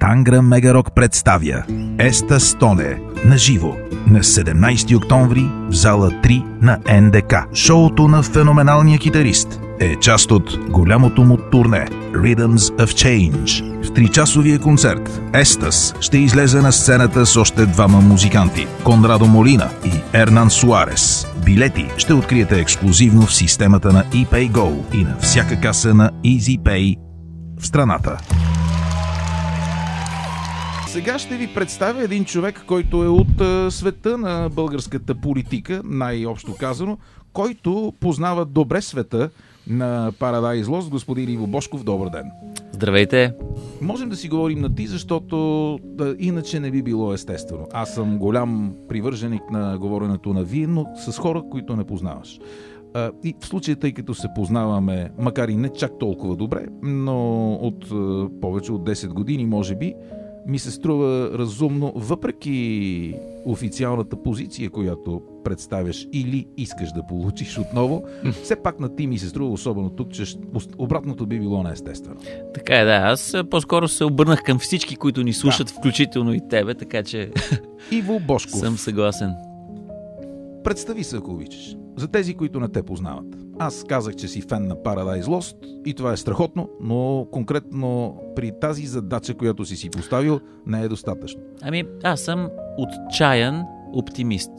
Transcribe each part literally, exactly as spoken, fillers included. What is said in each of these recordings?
Тангра Мегарок представя Еста Стоне на живо на седемнайсети октомври в зала три на Ен Де Ка. Шоуто на феноменалния китарист е част от голямото му турне Rhythms of Change. В тричасовия концерт Естас ще излезе на сцената с още двама музиканти – Конрадо Молина и Ернан Суарес. Билети ще откриете ексклузивно в системата на ePayGo и на всяка каса на EasyPay в страната. Сега ще ви представя един човек, който е от а, света на българската политика, най-общо казано, който познава добре света на Paradise Lost. Господин Иво Бошков, добър ден. Здравейте. Можем да си говорим на ти, защото да, иначе не би било естествено. Аз съм голям привърженик на говоренето на вие, но с хора, които не познаваш. А, и в случая, тъй като се познаваме, макар и не чак толкова добре, но от а, повече от десет години, може би, ми се струва разумно, въпреки официалната позиция, която представяш или искаш да получиш отново, все пак на ти ми се струва, особено тук, че обратното би било неестествено. Така е, да. Аз по-скоро се обърнах към всички, които ни слушат, да. Включително и тебе, така че Иво Бошков. Съм съгласен. Представи се, ако обичаш, за тези, които не те познават. Аз казах, че си фен на Paradise Lost и това е страхотно, но конкретно при тази задача, която си си поставил, не е достатъчно. Ами, аз съм отчаян оптимист.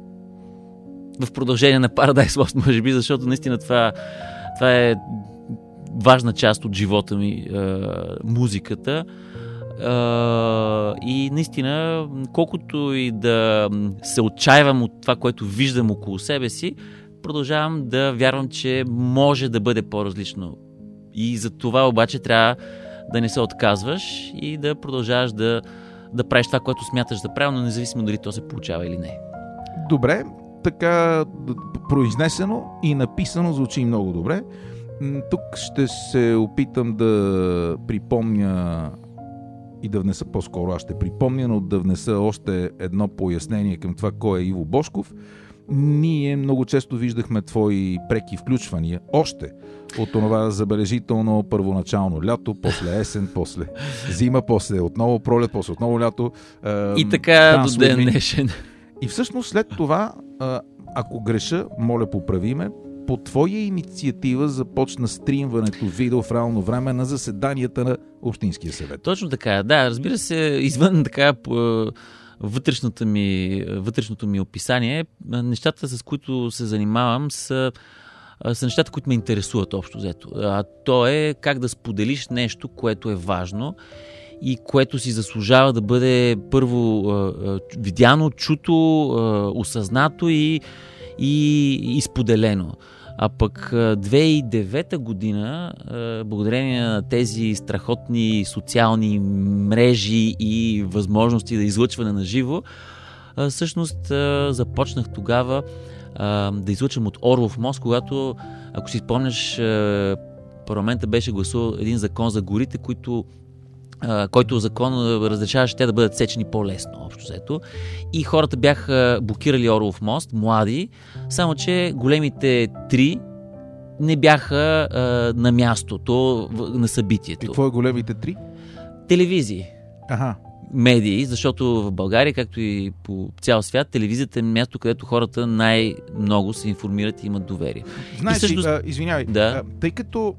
В продължение на Paradise Lost, може би, защото наистина това, това е важна част от живота ми, е, музиката. Е, и наистина, колкото и да се отчаивам от това, което виждам около себе си, продължавам да вярвам, че може да бъде по-различно. И за това обаче трябва да не се отказваш и да продължаваш да, да правиш това, което смяташ да правиш, но независимо дали то се получава или не. Добре, така произнесено и написано звучи много добре. Тук ще се опитам да припомня и да внеса по-скоро, аз ще припомня, но да внеса още едно пояснение към това кой е Иво Бошков. Ние много често виждахме твои преки включвания, още от това забележително първоначално лято, после есен, после зима, после отново пролет, после отново лято. Е, и така до ден днешен. И всъщност след това, ако греша, моля поправи ме, по твоя инициатива започна стримването видео в реално време на заседанията на Общинския съвет. Точно така, да, разбира се, извън така вътрешното ми, вътрешното ми описание, нещата, с които се занимавам, са, са нещата, които ме интересуват общо взето. А то е как да споделиш нещо, което е важно и което си заслужава да бъде първо видяно, чуто, осъзнато и, и, и споделено. А пък две хиляди и девета година, благодарение на тези страхотни социални мрежи и възможности за излъчване на живо, всъщност започнах тогава да излъчвам от Орлов мост, когато, ако си спомняш, парламента беше гласувал един закон за горите, който който закон разрешаваше те да бъдат сечени по-лесно, общо взето. И хората бяха блокирали Орлов мост, млади, само че големите три не бяха а, на мястото, на събитието. Какво е големите три? Телевизии. Аха. Медии, защото в България, както и по цял свят, телевизията е място, където хората най-много се информират и имат доверие. Знаеш, всъщност... а, извинявай, да. а, тъй като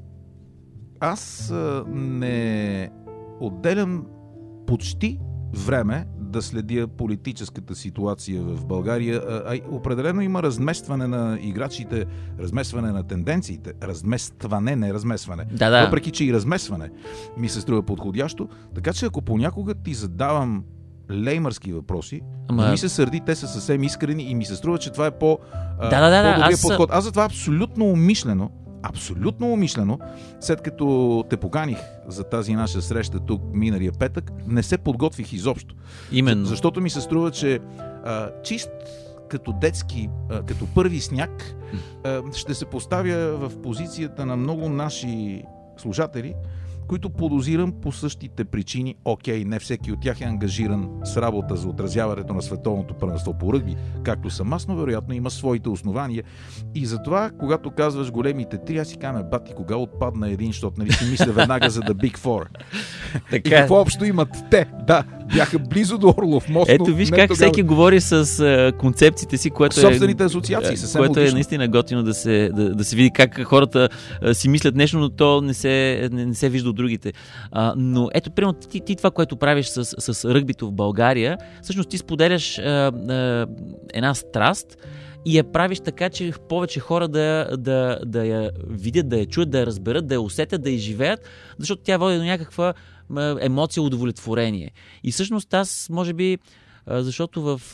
аз а, не отделям почти време да следя политическата ситуация в България, а определено има разместване на играчите, разместване на тенденциите, разместване, не разместване. Да, да. Въпреки, че и разместване ми се струва подходящо, така че ако понякога ти задавам леймърски въпроси, Ама... ми се сърди, те са съвсем искрени и ми се струва, че това е по, да, да, да, по-добрия аз... подход. Аз затова абсолютно умишлено Абсолютно умишлено, след като те поканих за тази наша среща тук миналия петък, не се подготвих изобщо. Именно. За, защото ми се струва, че а, чист като детски, а, като първи сняг, а, ще се поставя в позицията на много наши слушатели, които подозирам по същите причини. Окей, не всеки от тях е ангажиран с работа за отразяването на световното първенство по ръгби, както съм аз, но вероятно има своите основания. И затова, когато казваш големите три, аз си казвам, бати, кога отпадна един, защото нали си мисля веднага за The Big Four. И какво общо имат те? Да, бяха близо до Орлов мост. Ето виж как тогава... всеки говори с а, концепциите си, което собствените асоциации, съвсем което логично. Е наистина готино да се, да, да се види как хората а, си мислят нещо, но то не се, не, не се вижда от другите. А, но ето, примерно, ти, ти това, което правиш с, с ръгбито в България, всъщност ти споделяш а, а, една страст и я правиш така, че повече хора да, да, да я видят, да я чуят, да я разберат, да я усетят, да я живеят, защото тя води до някаква емоция, удовлетворение. И всъщност аз, може би, защото в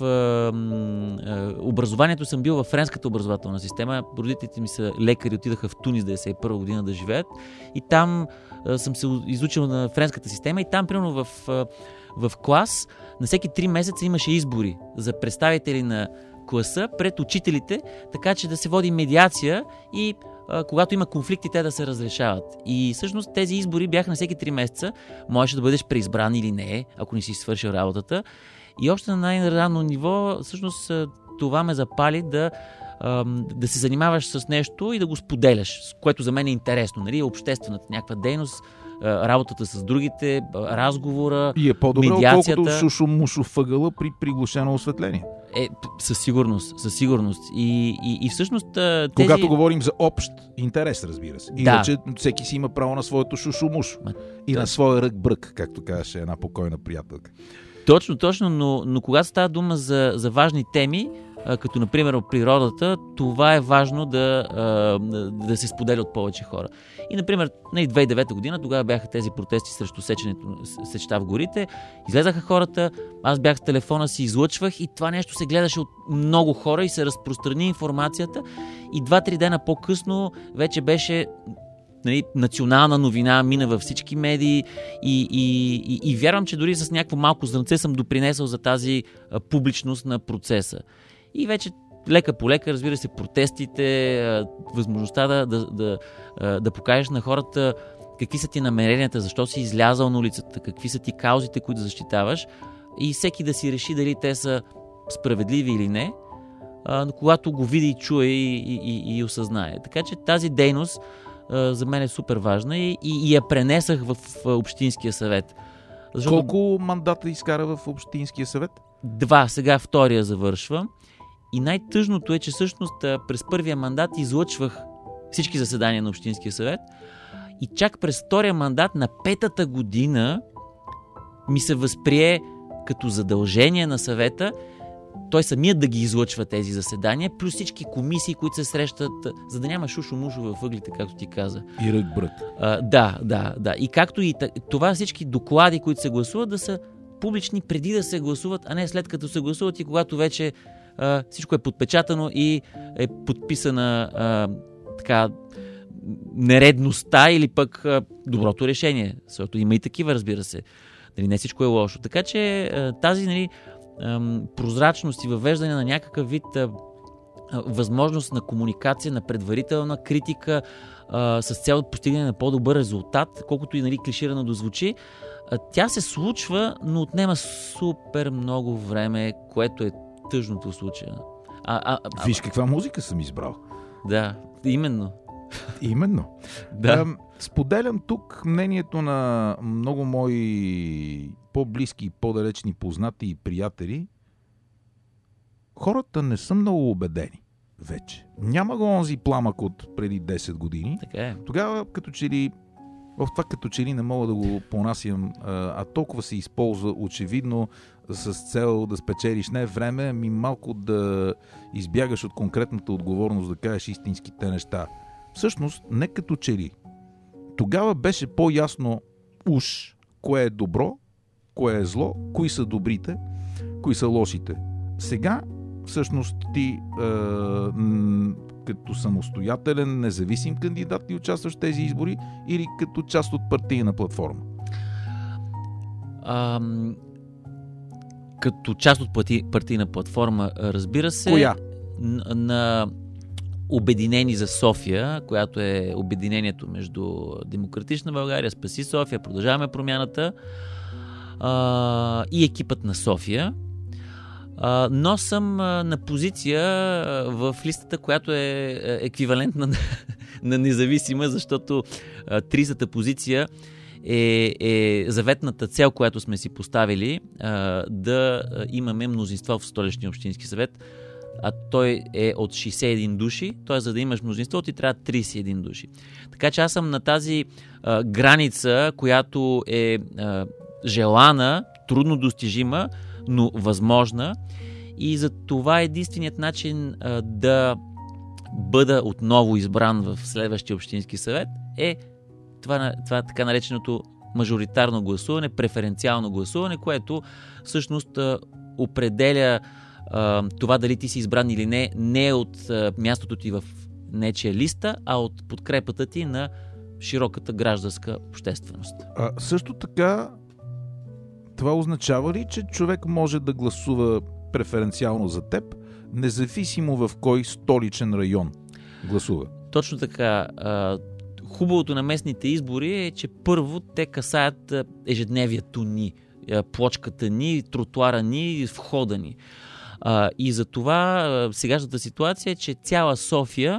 образованието съм бил в френската образователна система, родителите ми са лекари, отидаха в Тунис деветдесет и първа година да живеят и там съм се изучил на френската система и там, примерно в, в клас, на всеки три месеца имаше избори за представители на класа пред учителите, така че да се води медиация и а, когато има конфликти, те да се разрешават. И всъщност тези избори бяха на всеки три месеца. Можеш да бъдеш преизбран или не, ако не си свършил работата. И още на най-ранно ниво, всъщност това ме запали да, а, да се занимаваш с нещо и да го споделяш, което за мен е интересно. Нали? Обществената някаква дейност, работата с другите, разговора, и е по-добре, медиацията. Отколкото шушо-мушо въгъла при приглушено осветление. Е, със сигурност, със сигурност. И, и, и всъщност тези... Когато говорим за общ интерес, разбира се. Да. Иначе всеки си има право на своето шушо-мушо. Ма, и да. на своя рък-брък, както казваше една покойна приятелка. Точно, точно, но, но когато става дума за, за важни теми, а, като например природата, това е важно да, а, да се споделя от повече хора. И например, две хиляди и девета година, тогава бяха тези протести срещу сеченето, сечта в горите, излезаха хората, аз бях с телефона си, излъчвах и това нещо се гледаше от много хора и се разпространи информацията и два-три дена по-късно вече беше... Нали, национална новина, мина във всички медии и, и, и, и вярвам, че дори с някакво малко зрънце съм допринесъл за тази а, публичност на процеса. И вече лека по лека, разбира се, протестите, а, възможността да, да, да, а, да покажеш на хората какви са ти намеренията, защо си излязал на улицата, какви са ти каузите, които защитаваш и всеки да си реши дали те са справедливи или не, а, когато го види и чуе и, и, и, и осъзнае. Така че тази дейност за мен е супер важна и, и, и я пренесах в, в Общинския съвет. Защото... Колко мандата изкара в Общинския съвет? Два, сега втория завършвам. И най-тъжното е, че всъщност през първия мандат излъчвах всички заседания на Общинския съвет и чак през втория мандат на петата година ми се възприе като задължение на съвета той самият да ги излъчва тези заседания, плюс всички комисии, които се срещат, за да няма шушо-мушо във ъглите, както ти каза. И рък-брък. А, да, да, да. И както и това всички доклади, които се гласуват, да са публични преди да се гласуват, а не след като се гласуват и когато вече а, всичко е подпечатано и е подписана а, така нередността или пък а, доброто решение. Защото има и такива, разбира се. Нали, не всичко е лошо. Така че а, тази, нали, прозрачност и въвеждане на някакъв вид а, а, възможност на комуникация, на предварителна критика а, с цел постигане на по-добър резултат, колкото и, нали, клиширано да звучи. А, тя се случва, но отнема супер много време, което е тъжното в случая. А, а, а, Виж каква музика съм избрал. Да, именно. Именно. Да. А, споделям тук мнението на много мои по-близки и по-далечни познати и приятели. Хората не са много убедени вече. Няма го онзи пламък от преди десет години. Така е. Тогава като че ли в това като че ли не мога да го понасям, а толкова се използва очевидно с цел да спечелиш не време, ами малко да избягаш от конкретната отговорност, да кажеш истинските неща. Всъщност, не като че ли. Тогава беше по-ясно уж кое е добро, кое е зло, кои са добрите, кои са лошите. Сега, всъщност, ти е, м- като самостоятелен, независим кандидат ли участваш в тези избори или като част от партийна платформа? Ам, като част от парти, партийна платформа, разбира се. Коя? На, на Обединени за София, която е обединението между Демократична България, Спаси София, Продължаваме промяната а, и екипът на София. А, но съм а, на позиция а, в листата, която е еквивалентна на, на независима, защото а, тридесета позиция е, е заветната цел, която сме си поставили, а, да имаме мнозинство в Столичния общински съвет, а той е от шейсет и един души, т.е. за да имаш мнозинство, ти трябва тридесет и един души. Така че аз съм на тази а, граница, която е а, желана, трудно достижима, но възможна, и за това единственият начин а, да бъда отново избран в следващия общински съвет е това, това така нареченото мажоритарно гласуване, преференциално гласуване, което всъщност а, определя а, това дали ти си избран или не, не от а, мястото ти в нечия листа, а от подкрепата ти на широката гражданска общественост. А, също така, това означава ли, че човек може да гласува преференциално за теб, независимо в кой столичен район гласува? Точно така. Хубавото на местните избори е, че първо те касаят ежедневието ни, плочката ни, тротуара ни, входа ни. И за това сегашната ситуация е, че цяла София,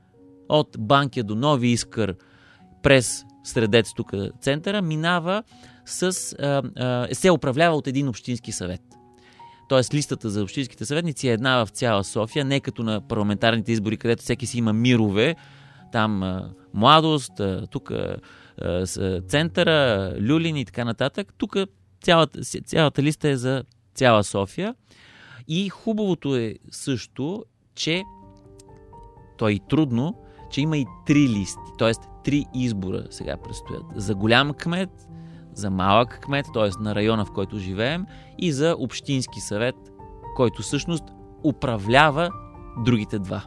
от Банкя до Нови Искър, през Средец, тук центъра, минава с, а, а, се управлява от един общински съвет. Тоест листата за общинските съветници е една в цяла София, не като на парламентарните избори, където всеки си има мирове, там а, Младост, а, тук а, а, центъра, Люлин и така нататък. Тук цялата, цялата листа е за цяла София. И хубавото е също, че то е и трудно, че има и три листи, т.е. три избора сега предстоят. За голям кмет, за малък кмет, т.е. на района, в който живеем, и за общински съвет, който всъщност управлява другите два.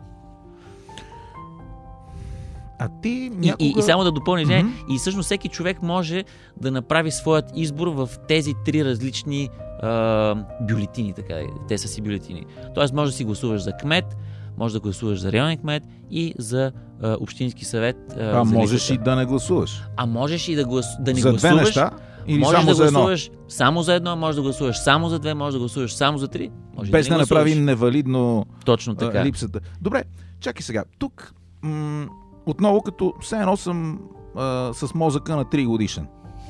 А ти някога... И, и, и само да допълня, mm-hmm. и всъщност всеки човек може да направи своят избор в тези три различни а, бюлетини, така, те са си бюлетини. Тоест може да си гласуваш за кмет, може да гласуваш за районен кмет и за а, общински съвет. А, а можеш листата. И да не гласуваш. А можеш и да, глас... да не за гласуваш. За две неща? Или можеш само да за едно? Гласуваш само за едно, можеш да гласуваш само за две, можеш да гласуваш само за три. Може без да, да направим невалидно точно така. А, липсата. Добре, чакай сега. Тук м- отново като все едно съм а, с мозъка на три годишен.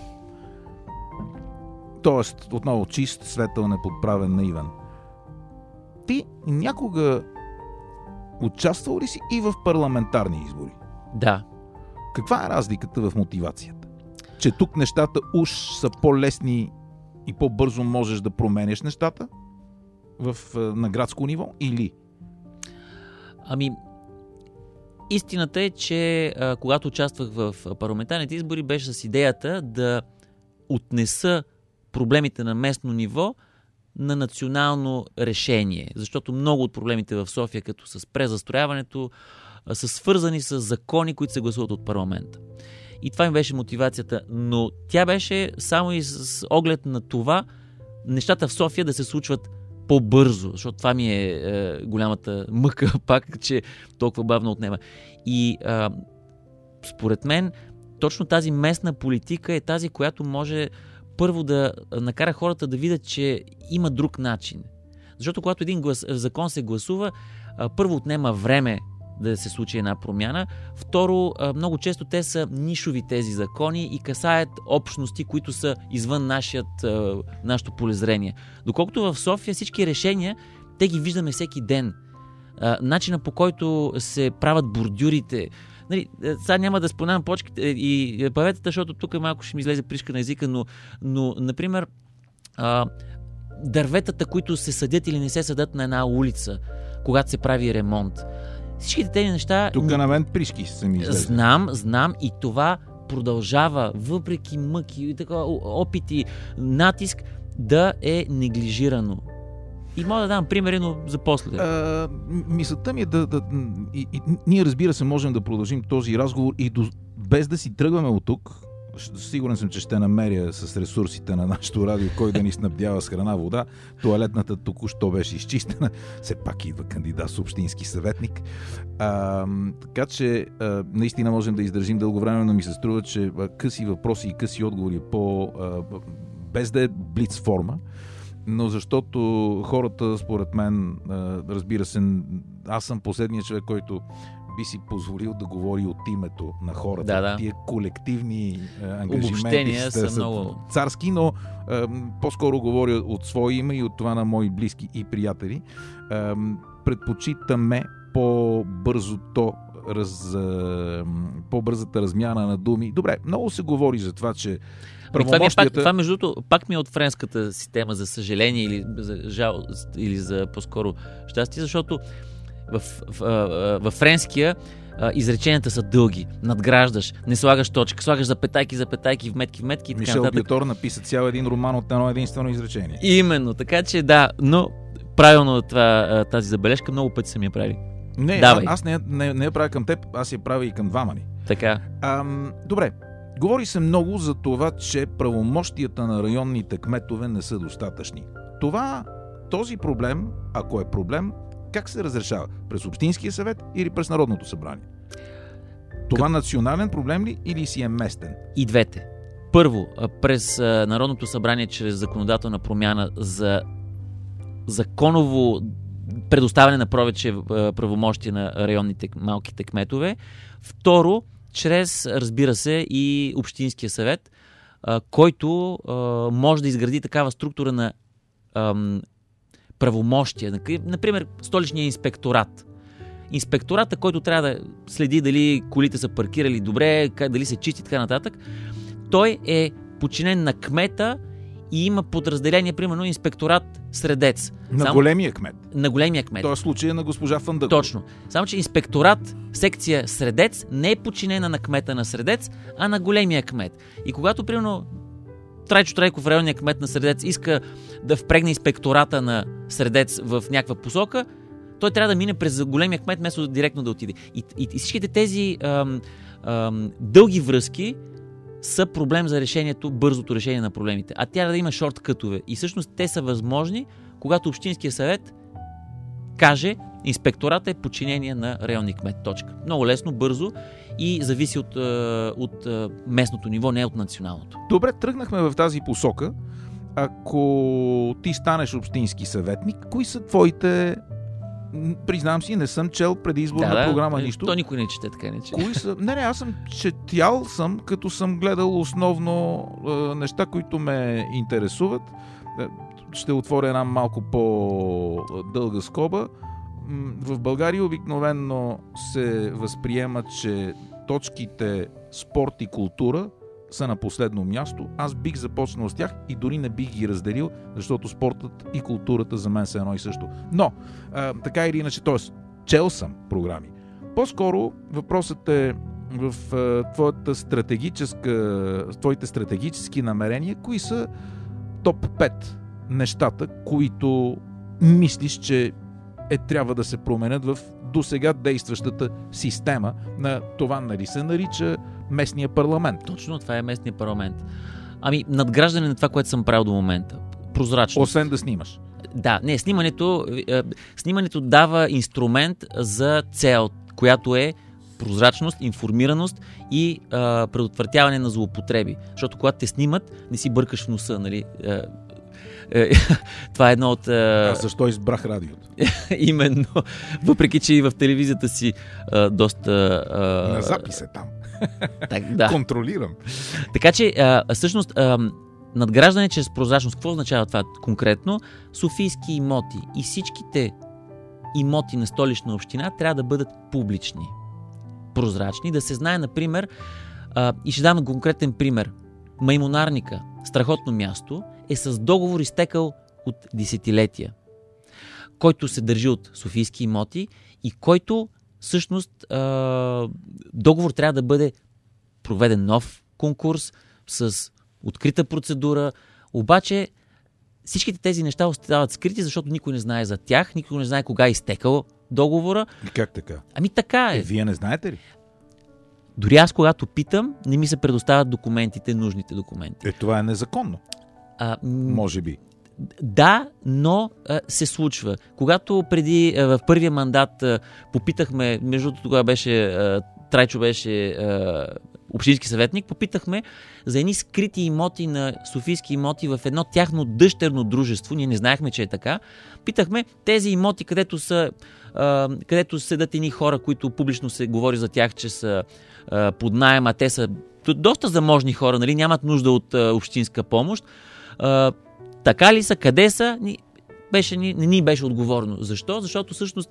Тоест, отново чист, светъл, неподправен, наивен. Ти някога участвал ли си и в парламентарни избори? Да. Каква е разликата в мотивацията? Че тук нещата уж са по-лесни и по-бързо можеш да променеш нещата в, на градско ниво или? Ами, истината е, че а, когато участвах в парламентарните избори, беше с идеята да отнеса проблемите на местно ниво на национално решение. Защото много от проблемите в София, като с презастрояването, са свързани с закони, които се гласуват от парламента. И това ми беше мотивацията. Но тя беше само и с оглед на това нещата в София да се случват по-бързо, защото това ми е, е голямата мъка пак, че толкова бавно отнема. И а, според мен точно тази местна политика е тази, която може първо да накара хората да видят, че има друг начин. Защото когато един глас, закон се гласува, а, първо отнема време да се случи една промяна. Второ, а, много често те са нишови тези закони и касаят общности, които са извън нашият, а, нашето полезрение. Доколкото в София всички решения, те ги виждаме всеки ден. А, начина по който се правят бордюрите. Нали, сега няма да споменавам почките и паветата, защото тук малко ще ми излезе пришка на езика, но, но например, а, дърветата, които се съдят или не се съдят на една улица, когато се прави ремонт. Всичките тези неща... Тук на мен пришки се ми излезе. Знам, знам и това продължава, въпреки мъки, така, опити, натиск, да е неглижирано. И мога да дам примери, но за после. А, мисълта ми е да... да и, и, ние, разбира се, можем да продължим този разговор и до, без да си тръгваме от тук, сигурен съм, че ще намеря с ресурсите на нашото радио, кой да ни снабдява с храна, вода. Тоалетната току-що беше изчистена. Все пак идва кандидат с общински съветник. А, така че а, наистина можем да издържим дълго време, но ми се струва, че а, къси въпроси и къси отговори по, а, без да е блиц форма, но защото хората, според мен, а, разбира се, аз съм последният човек, който би си позволил да говори от името на хората. Да, да. Тия колективни а, ангажименти обобщения са, са много царски, но а, по-скоро говоря от свое име и от това на мои близки и приятели. А, предпочитаме по-бързото раз, а, по-бързата размяна на думи. Добре, много се говори за това, че правомощията... Това, ми е пак, това между другото, пак ми е от френската система, за съжаление или за жал, или за по-скоро щастие, защото в, в, в, в френския изреченията са дълги, надграждаш, не слагаш точка, слагаш запетайки, запетайки, вметки, вметки и така Мишел нататък. Бютор написа цял един роман от едно единствено изречение. Именно, така че да, но правилно това, тази забележка много пъти са ми я правили. Не, Давай. аз не, не, не я правя към теб, аз я правя и към двама ни. Така. Ам, добре, говори се много за това, че правомощията на районните кметове не са достатъчни. Това, този проблем, ако е проблем, как се разрешава? През Общинския съвет или през Народното събрание? Това Къп... национален проблем ли или си е местен? И двете. Първо, през Народното събрание чрез законодателна промяна за законово предоставяне на повече правомощия на районните малките кметове. Второ, чрез, разбира се, и Общинския съвет, който може да изгради такава структура на правомощия. Например, столичния инспекторат. Инспектората, който трябва да следи дали колите са паркирали добре, дали се чисти, така нататък, той е подчинен на кмета и има подразделение, примерно инспекторат Средец. На Само... големия кмет. На големия кмет. Това е случая на госпожа Фандъкова. Точно. Само, че инспекторат, секция Средец, не е подчинена на кмета на Средец, а на големия кмет. И когато, примерно, Трайчо Трайков, районния кмет на Средец, иска да впрегне инспектората на Средец в някаква посока, той трябва да мине през големия кмет, вместо директно да отиде. И, и, и всичките тези ам, ам, дълги връзки са проблем за решението, бързото решение на проблемите. А трябва да има шорткътове. И всъщност те са възможни, когато Общинския съвет каже, инспектората е подчинение на районния кмет. Точка. Много лесно, бързо и зависи от, от местното ниво, не от националното. Добре, тръгнахме в тази посока. Ако ти станеш общински съветник, кои са твоите... Признавам си, не съм чел предизборна да, да. програма, нищо. То никой не чете, така не чете. Кои са... Не, не, аз съм четял съм, като съм гледал основно е, неща, които ме интересуват. Е, ще отворя една малко по-дълга скоба. В България обикновено се възприема, че точките спорт и култура са на последно място. Аз бих започнал с тях и дори не бих ги разделил, защото спортът и културата за мен са едно и също. Но, а, така или иначе, т.е. чел съм програми. По-скоро въпросът е в а, твоята стратегическа, твоите стратегически намерения, кои са топ пет нещата, които мислиш, че е трябва да се променят в досега действащата система на това, нали се нарича местния парламент. Точно, това е местния парламент. Ами, надграждане на това, което съм правил до момента. Прозрачност. Освен да снимаш. Да, не, снимането, е, снимането дава инструмент за цел, която е прозрачност, информираност и е, предотвратяване на злоупотреби. Защото когато те снимат, не си бъркаш в носа, нали? Е, е, това е едно от... Е... А защо избрах радиото? Именно. Въпреки, че и в телевизията си е, доста... Е, на запис е там. Так, да. Контролирам. Така че, а, всъщност, а, надграждане чрез прозрачност. Какво означава това конкретно? Софийски имоти и всичките имоти на Столична община трябва да бъдат публични, прозрачни, да се знае, например, а, и ще дам конкретен пример. Маймунарника, страхотно място, е с договор изтекал от десетилетия, който се държи от софийски имоти и който всъщност договор трябва да бъде проведен нов конкурс с открита процедура, обаче всичките тези неща остават скрити, защото никой не знае за тях, никой не знае кога е изтекал договора. И как така? Ами така е. Е, вие не знаете ли? Дори аз, когато питам, не ми се предоставят документите, нужните документи. Е, това е незаконно. А, Може би. Да, но а, се случва. Когато преди, а, в първия мандат а, попитахме, между другото тогава беше, а, Трайчо беше а, общински съветник, попитахме за едни скрити имоти на софийски имоти в едно тяхно дъщерно дружество. Ние не знаехме, че е така. Питахме тези имоти, където са, а, където седат едни хора, които публично се говори за тях, че са а, под наем, а те са доста заможни хора, нали, нямат нужда от а, общинска помощ. А, така ли са, къде са? Ни, беше, ни, не ни беше отговорно. Защо? Защото всъщност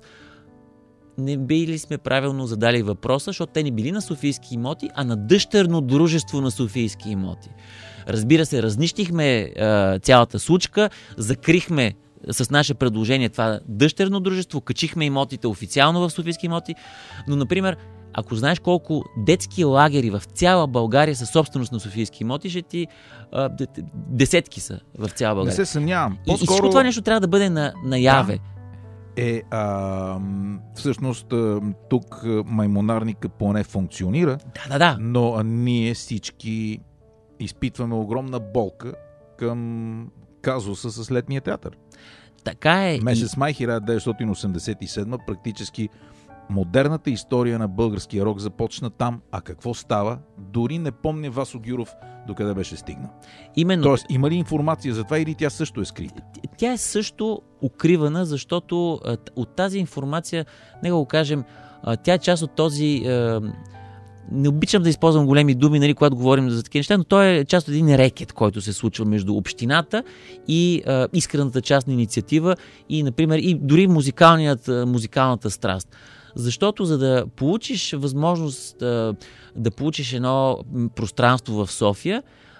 не били сме правилно задали въпроса, защото те не били на софийски имоти, а на дъщерно дружество на софийски имоти. Разбира се, разнищихме а, цялата случка, закрихме с наше предложение това дъщерно дружество, качихме имотите официално в софийски имоти, но, например, ако знаеш колко детски лагери в цяла България са собственост на софийски имоти, ще ти а, десетки са в цяла България. Не се съмнявам. И, и всичко това нещо трябва да бъде на, наяве. Да. Е, а, всъщност тук маймонарника поне функционира, да, да, да. но ние всички изпитваме огромна болка към казуса с летния театър. Така е. Месец май хиляда деветстотин осемдесет и седма практически модерната история на българския рок започна там, а какво става? Дори не помня Васо Гюров докъде беше стигнал. Именно. Тоест, има ли информация за това или тя също е скрита? Тя е също укривана, защото а, от тази информация, нека го кажем, а, тя е част от този... А, не обичам да използвам големи думи, нали, когато говорим за такива неща, но той е част от един рекет, който се случва между общината и а, искрената частна инициатива и, например, и дори музикалната страст. Защото за да получиш възможност да, да получиш едно пространство в София,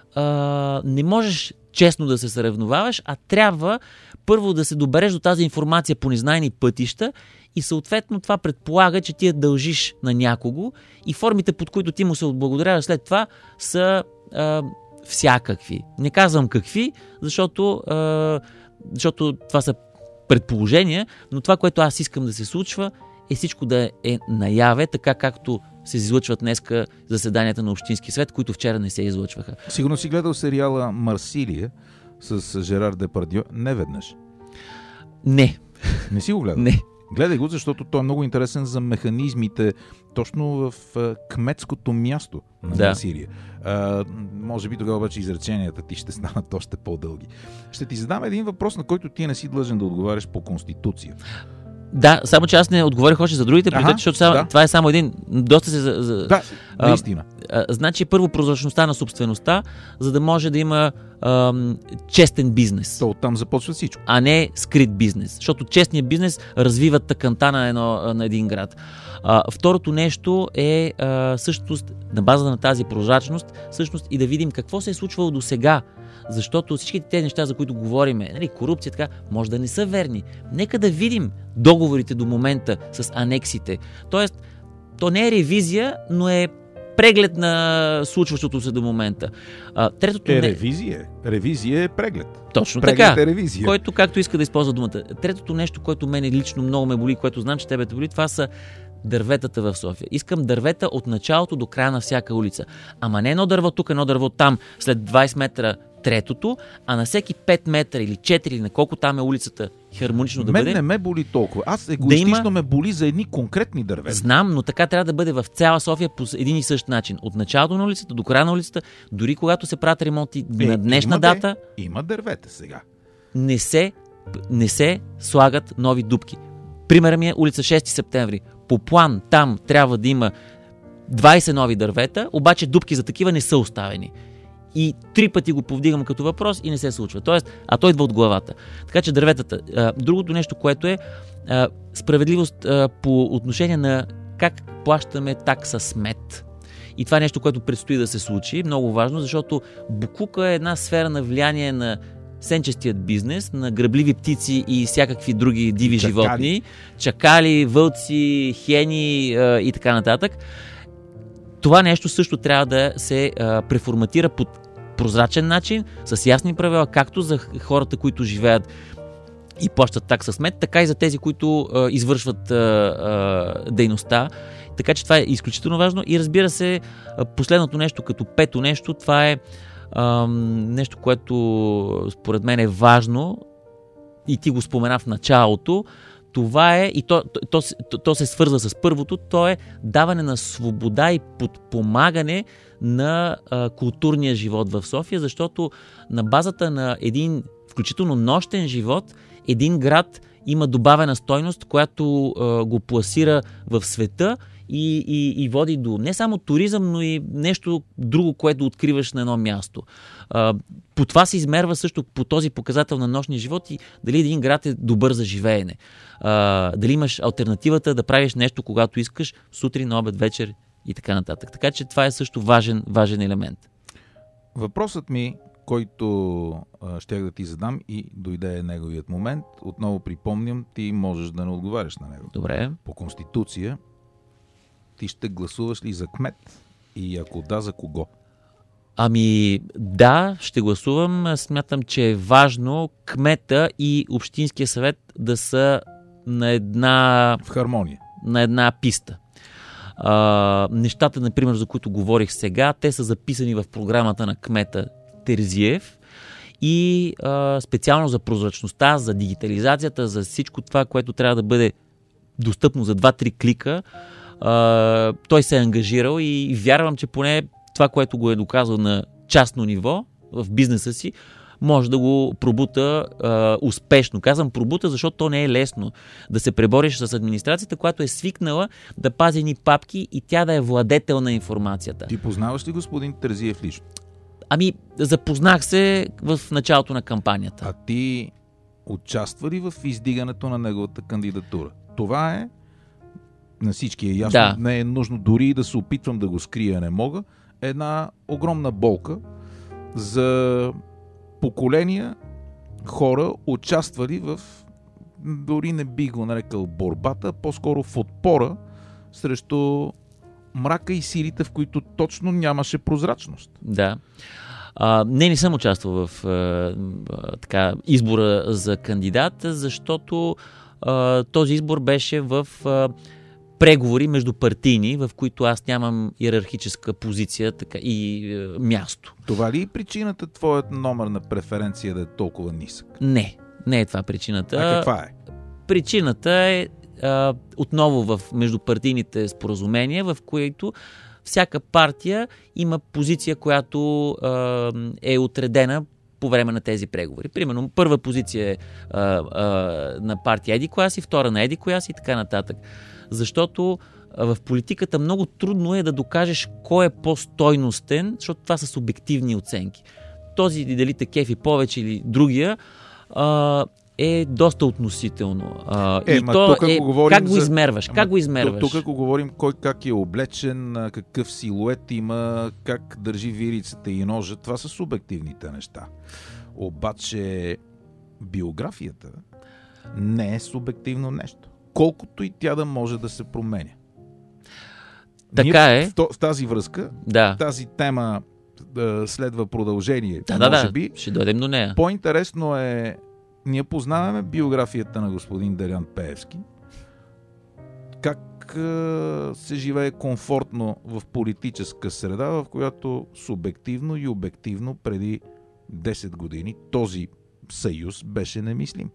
а, не можеш честно да се съревноваваш, а трябва първо да се добереш до тази информация по незнайни пътища и съответно това предполага, че ти я дължиш на някого и формите, под които ти му се отблагодаряваш след това, са а, всякакви. Не казвам какви, защото, а, защото това са предположения, но това, което аз искам да се случва, е всичко да е наяве, така както се излъчват днеска заседанията на Общински съвет, които вчера не се излъчваха. Сигурно си гледал сериала Марсилия с Жерар Депардьо не веднъж. Не. Не си го гледал? Не. Гледай го, защото той е много интересен за механизмите точно в кметското място на да. Марсилия. А, може би тогава обаче изреченията ти ще станат още по-дълги. Ще ти задам един въпрос, на който ти не си длъжен да отговаряш по Конституция. Да, само че аз не отговорих още за другите приоритети, защото само, да. това е само един. Доста се... За, за, да, наистина. А, а, значи първо прозрачността на собствеността, за да може да има ам, честен бизнес. То оттам започва всичко. А не скрит бизнес. Защото честният бизнес развива тъканта на, едно, на един град. А, второто нещо е а, всъщност на база на тази прозрачност, всъщност и да видим какво се е случвало до сега. Защото всичките тези неща, за които говорим, нали, корупция, така, може да не са верни. Нека да видим договорите до момента с анексите. Тоест, то не е ревизия, но е преглед на случващото се до момента. А, третото е, не... ревизия. Ревизия е преглед. Точно преглед така. Е ревизия. Който, както иска да използва думата. Третото нещо, което мене лично много ме боли, което знам, че тебе те боли, това са дърветата в София. Искам дървета от началото до края на всяка улица. Ама не едно дърво тук, едно дърво там, след двайсет метра третото, а на всеки пет метра или четири, или на колко там е улицата, хармонично да Мен бъде. не ме боли толкова. Аз егоистично да има... ме боли за едни конкретни дървета. Знам, но така трябва да бъде в цяла София по един и същ начин. От началото на улицата до края на улицата, дори когато се правят ремонти е, на днешна има дата, де, има дървета сега. Не се, не се слагат нови дупки. Примерът ми е улица шести септември. По план там трябва да има двайсет нови дървета, обаче дупки за такива не са оставени. И три пъти го повдигам като въпрос и не се случва. Тоест, а той идва от главата. Така че дърветата. А, другото нещо, което е а, справедливост а, по отношение на как плащаме такса смет. И това е нещо, което предстои да се случи. Много важно, защото боклука е една сфера на влияние на сенчестият бизнес, на грабливи птици и всякакви други диви чакали. животни. Чакали, вълци, хени а, и така нататък. Това нещо също трябва да се а, преформатира по прозрачен начин, с ясни правила, както за хората, които живеят и плащат такса смет, така и за тези, които а, извършват а, а, дейността. Така че това е изключително важно. И разбира се, последното нещо, като пето нещо, това е а, нещо, което според мен е важно и ти го спомена в началото. Това е, и то, то, то, то се свързва с първото, то е даване на свобода и подпомагане на а, културния живот в София, защото на базата на един, включително нощен живот, един град има добавена стойност, която а, го пласира в света и, и, и води до не само туризъм, но и нещо друго, което откриваш на едно място. А, по това се измерва също по този показател на нощния живот и дали един град е добър за живеене. А, дали имаш алтернативата да правиш нещо, когато искаш, сутрин, обед, вечер и така нататък. Така че това е също важен, важен елемент. Въпросът ми, който а, щях да ти задам и дойде неговият момент, отново припомням, ти можеш да не отговаряш на него. Добре. По Конституция ти ще гласуваш ли за кмет и ако да, за кого? Ами да, ще гласувам. Смятам, че е важно кмета и общинския съвет да са на една... В хармония. На една писта. А, нещата, например, за които говорих сега, те са записани в програмата на кмета Терзиев и а, специално за прозрачността, за дигитализацията, за всичко това, което трябва да бъде достъпно за два-три клика. А, той се е ангажирал и вярвам, че поне това, което го е доказал на частно ниво в бизнеса си, може да го пробута а, успешно. Казвам пробута, защото то не е лесно да се пребориш с администрацията, която е свикнала да пази ни папки и тя да е владетел на информацията. Ти познаваш ли господин Терзиев лично? Ами, запознах се в началото на кампанията. А ти участва ли в издигането на неговата кандидатура? Това е, на всички е ясно, да. Не е нужно дори да се опитвам да го скрия, не мога. Една огромна болка за поколения хора, участвали в, дори не би го нарекал борбата, по-скоро в отпора срещу мрака и силите, в които точно нямаше прозрачност. Да. А, не, не съм участвал в а, така, избора за кандидат, защото а, този избор беше в а, преговори между партийни, в които аз нямам иерархическа позиция така, и а, място. Това ли е причината твоят номер на преференция да е толкова нисък? Не, не е това причината. А каква е? Причината е а, отново в междупартийните споразумения, в които всяка партия има позиция, която а, е отредена по време на тези преговори. Примерно, първа позиция е а, а, на партия Еди коя си, втора на Еди коя си и така нататък. Защото а, в политиката много трудно е да докажеш кой е по-стойностен, защото това са субективни оценки. Този дали те кефи повече или другия а, е доста относително. А, е, и то е, как го за... измерваш? Ама, как го измерваш? Тук ако говорим кой как е облечен, какъв силует има, как държи вирицата и ножа, това са субективните неща. Обаче биографията не е субективно нещо. Колкото и тя да може да се променя. Така Ние е. В, в тази връзка, да. тази тема да следва продължение. Да, да, може да. би. Ще дойдем до нея. По-интересно е, ние познаваме биографията на господин Делян Пеевски, как е, се живее комфортно в политическа среда, в която субективно и обективно преди десет години този съюз беше немислим.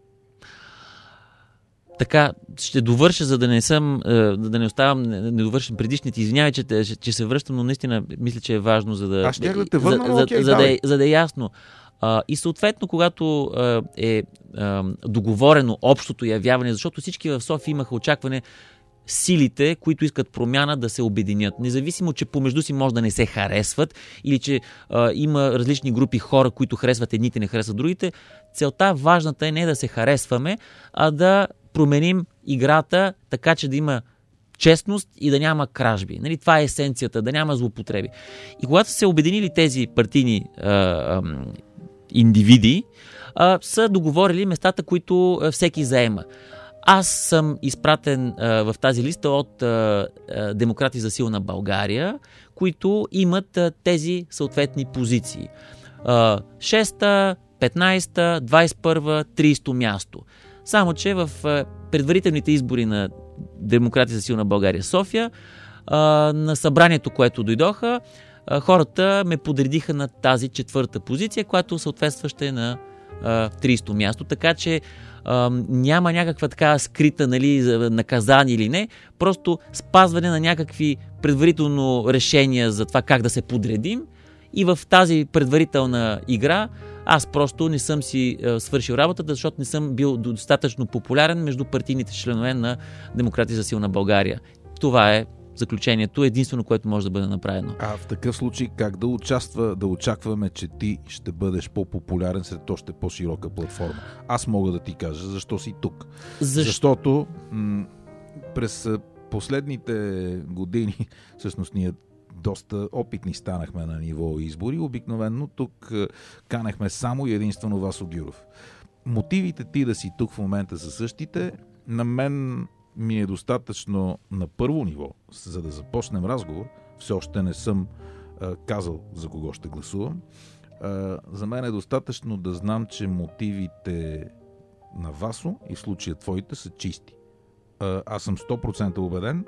Така, ще довърша, за да не съм, да не оставам недовършен предишните. Извинявай, че, че се връщам, но наистина мисля, че е важно, за да... Аз щях да те върна, за, но окей, за, за, да е, за да е ясно. А, и съответно, когато а, е а, договорено общото явяване, защото всички в София имаха очакване силите, които искат промяна, да се обединят. Независимо, че помежду си може да не се харесват или че а, има различни групи хора, които харесват едните, не харесват другите, целта важната е не да се харесваме, а да променим играта така, че да има честност и да няма кражби. Нали, това е есенцията, да няма злоупотреби. И когато са се обединили тези партийни а, а, индивиди, а, са договорили местата, които а, всеки заема. Аз съм изпратен а, в тази листа от а, а, Демократи за силна България, които имат а, тези съответни позиции. А, шеста, петнайсета, двайсет и първа, трийсето място. Само че в предварителните избори на Демократия за силна България София, на събранието, което дойдоха, хората ме подредиха на тази четвърта позиция, която съответстваща на тридесето място. Така че няма някаква така скрита, нали, наказание или не, просто спазване на някакви предварително решения за това как да се подредим, и в тази предварителна игра аз просто не съм си е, свършил работата, защото не съм бил достатъчно популярен между партийните членове на Демократия за силна България. Това е заключението, единствено, което може да бъде направено. А в такъв случай как да участва, да очакваме, че ти ще бъдеш по-популярен сред още по-широка платформа? Аз мога да ти кажа защо си тук. Защо? Защото м- през последните години, всъщност ние доста опитни станахме на ниво избори. Обикновено тук канехме само и единствено Васо Гюров. Мотивите ти да си тук в момента са същите. На мен ми е достатъчно на първо ниво, за да започнем разговор. Все още не съм а, казал за кого ще гласувам. А, за мен е достатъчно да знам, че мотивите на Васо и в случая твоите са чисти. А, аз съм сто процента убеден,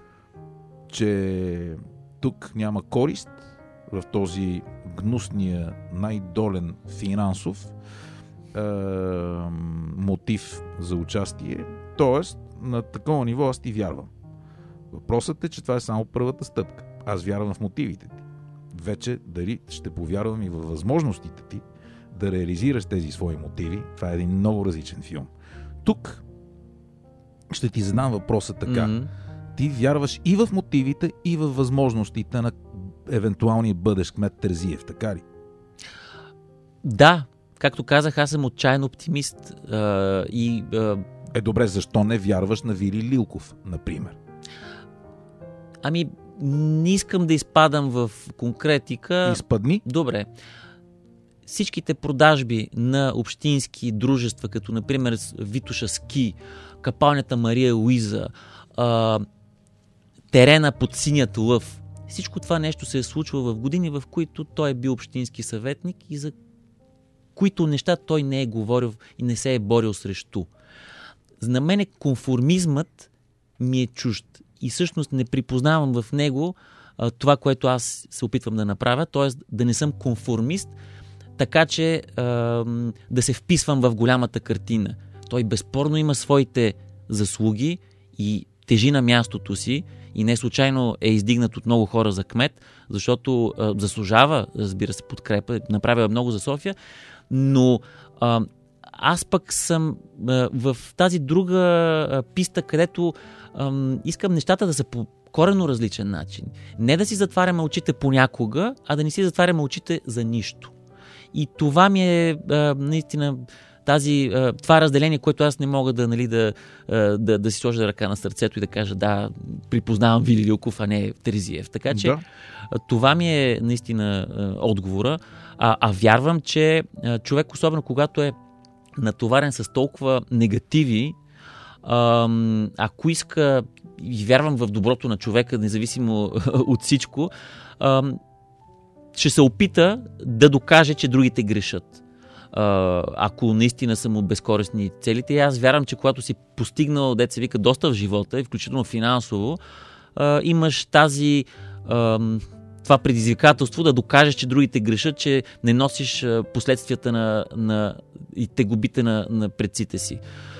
че тук няма корист в този гнусния, най-долен финансов е, мотив за участие. Тоест, на такова ниво аз ти вярвам. Въпросът е, че това е само първата стъпка. Аз вярвам в мотивите ти. Вече дали ще повярвам и във възможностите ти да реализираш тези свои мотиви, това е един много различен филм. Тук ще ти задам въпроса така. Mm-hmm. Ти вярваш и в мотивите, и в възможностите на евентуалния бъдещ кмет Терзиев, така ли? Да, както казах, аз съм отчаян оптимист. А, и, а... Е, добре, защо не вярваш на Вили Лилков, например? Ами, не искам да изпадам в конкретика. Изпадни? Добре. Всичките продажби на общински дружества, като например Витоша Ски, капалнята Мария Луиза, а, терена под синят лъв. Всичко това нещо се е случвало в години, в които той е бил общински съветник и за които неща той не е говорил и не се е борил срещу. За мен конформизмът ми е чужд и всъщност не припознавам в него а, това, което аз се опитвам да направя, т.е. да не съм конформист, така че а, да се вписвам в голямата картина. Той безспорно има своите заслуги и тежи на мястото си и не случайно е издигнат от много хора за кмет, защото а, заслужава, разбира се, подкрепа, направя много за София, но а, аз пък съм а, в тази друга а, писта, където а, искам нещата да са по коренно различен начин. Не да си затваряме очите понякога, а да не си затваряме очите за нищо. И това ми е а, наистина тази, това разделение, което аз не мога да, нали, да, да, да си сложа ръка на сърцето и да кажа да, припознавам Вили Лилков, а не Терзиев. Така че да. Това ми е наистина отговора. А, а вярвам, че човек, особено когато е натоварен с толкова негативи, ако иска и вярвам в доброто на човека, независимо от всичко, ще се опита да докаже, че другите грешат. Ако наистина са му безкористни целите. И аз вярвам, че когато си постигнал, деца вика, доста в живота, включително финансово, имаш тази това предизвикателство да докажеш, че другите грешат, че не носиш последствията на, на и тегобите на, на предците си.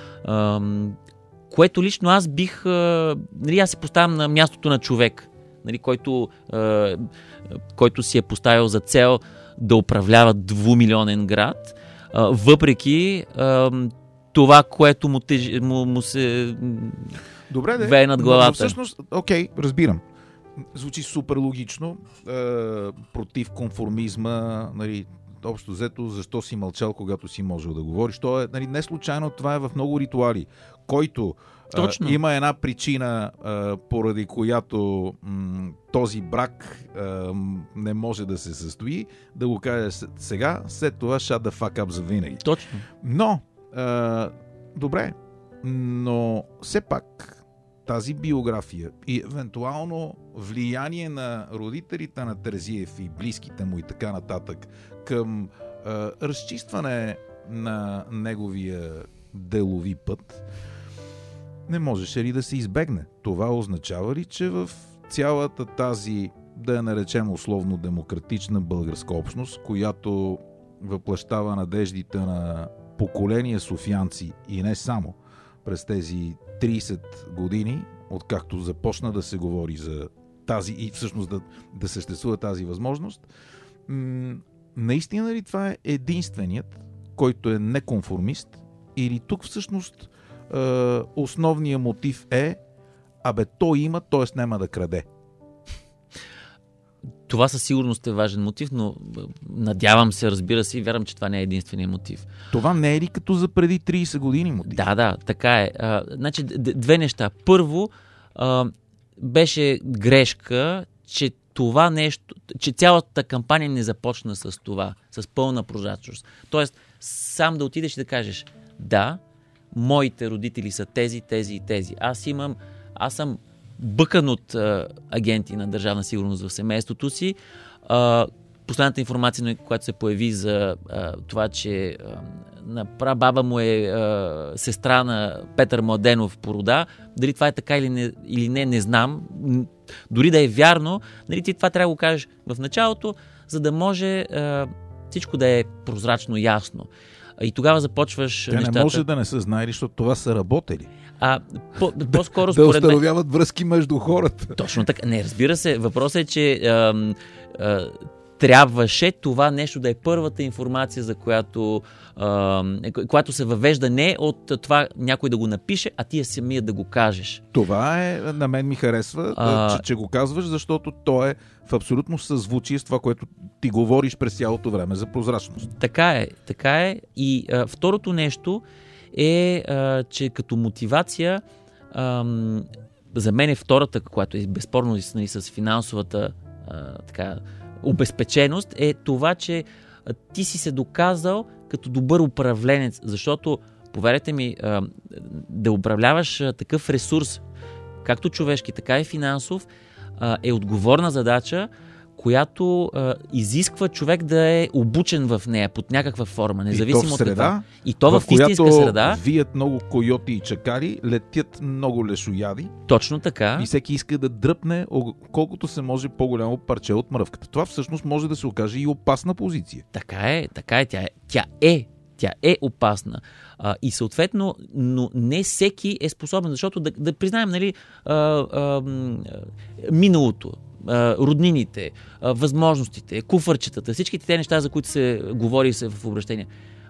Което лично аз бих... Нали, аз се поставям на мястото на човек, нали, който, който си е поставил за цел да управлява двумилионен град, въпреки това, което му, теж, му, му се Добре, де, вее над главата. Но всъщност, окей, разбирам. Звучи супер логично, е, против конформизма, нали, общо взето, защо си мълчал, когато си можел да говориш. То е, нали, не случайно, това е в много ритуали, който е, има една причина, е, поради която м, този брак е, не може да се състои, да го кажеш сега, след това shut the fuck up за винаги. Точно. Но, е, добре, но все пак тази биография и евентуално влияние на родителите на Терзиев и близките му и така нататък към е, разчистване на неговия делови път, не можеше ли да се избегне? Това означава ли, че в цялата тази, да я наречем условно демократична българска общност, която въплъщава надеждите на поколения софиянци и не само през тези трийсет години, откакто започна да се говори за тази и всъщност да, да съществува тази възможност, м- наистина ли това е единственият, който е неконформист, или тук всъщност е, основният мотив е абе той има, т.е. няма да краде? Това със сигурност е важен мотив, но надявам се, разбира се, и вярвам, че това не е единственият мотив. Това не е ли като за преди трийсет години мотив? Да, да, така е. А, значи, две неща. Първо, а, беше грешка, че това нещо, че цялата кампания не започна с това, с пълна прозрачност. Тоест, сам да отидеш и да кажеш, да, моите родители са тези, тези и тези. Аз имам, аз съм бъкан от а, агенти на Държавна сигурност в семейството си. А, последната информация, която се появи за а, това, че а, на прабаба му е а, сестра на Петър Младенов по рода, дали това е така или не, или не, не знам. Дори да е вярно, нали, ти това трябва да го кажеш в началото, за да може а, всичко да е прозрачно, ясно. И тогава започваш Те нещата... не може да не са знаели, защото това са работели. А, по, по-скоро да, според да установяват мен... връзки между хората. Точно така. Не, разбира се, въпросът е, че а, а, трябваше това нещо да е първата информация, за която, а, която се въвежда не от това някой да го напише, а ти самия да го кажеш. Това е, на мен ми харесва, а... че, че го казваш, защото то е в абсолютно съзвучие с това, което ти говориш през цялото време за прозрачност. Така е, така е. И а, второто нещо е, а, че като мотивация а, за мен е втората, която е безспорно нали, с финансовата а, така, обезпеченост, е това, че а, ти си се доказал като добър управленец, защото, повярвайте ми, а, да управляваш а, такъв ресурс, както човешки, така и финансов, а, е отговорна задача, която а, изисква човек да е обучен в нея под някаква форма, независимо и то в среда, от това. И то в, в истинска среда. Вият много койоти и чакали, летят много лешояди. Точно така. И всеки иска да дръпне колкото се може по-голямо парче от мръвката. Това всъщност може да се окаже и опасна позиция. Така е, така е. Тя е. Тя е, тя е опасна. А, и съответно, но не всеки е способен, защото да, да признаем, нали, а, а, миналото, роднините, възможностите, куфърчетата, всичките те неща, за които се говори се в обращение.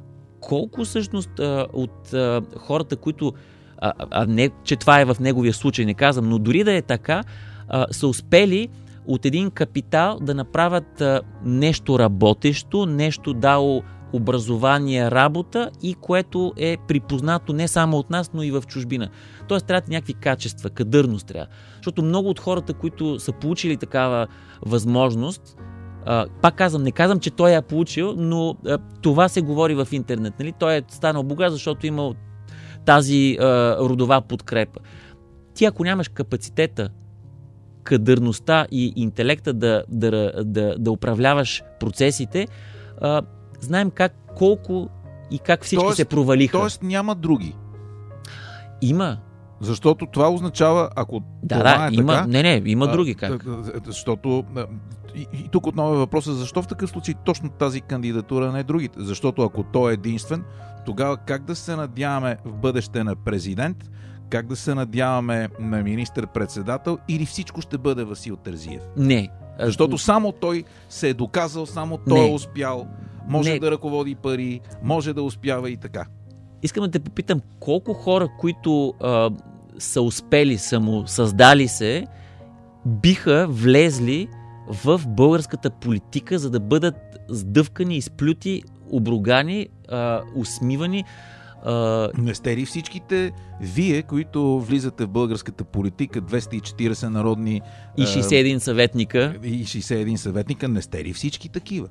Колко всъщност от хората, които, а, а не, че това е в неговия случай, не казвам, но дори да е така, са успели от един капитал да направят нещо работещо, нещо дало образование, работа и което е припознато не само от нас, но и в чужбина. Тоест трябва някакви качества, кадърност трябва. Защото много от хората, които са получили такава възможност, а, пак казвам, не казвам, че той я получил, но а, това се говори в интернет. Нали? Той е станал богат, защото имал тази а, родова подкрепа. Ти ако нямаш капацитета, кадърността и интелекта да, да, да, да управляваш процесите, а, знаем как, колко и как всички тоест, се провалиха. Тоест няма други. Има. Защото това означава, ако да, това да, е има, така... Не, не, има а, други как. Защото... И, и тук отново е въпросът, защо в такъв случай точно тази кандидатура, не другите? Защото ако той е единствен, тогава как да се надяваме в бъдеще на президент, как да се надяваме на министър-председател или всичко ще бъде Васил Терзиев? Не. Защото само той се е доказал, само той не. е успял, може не. да ръководи пари, може да успява и така. Искам да те попитам, колко хора, които а, са успели, самосъздали се, биха влезли в българската политика, за да бъдат сдъвкани, изплюти, обругани, а, усмивани. А... Не сте ли всичките вие, които влизате в българската политика, двеста и четирийсет народни... И шейсет и един съветника. И шейсет и един съветника, не сте ли всички такива?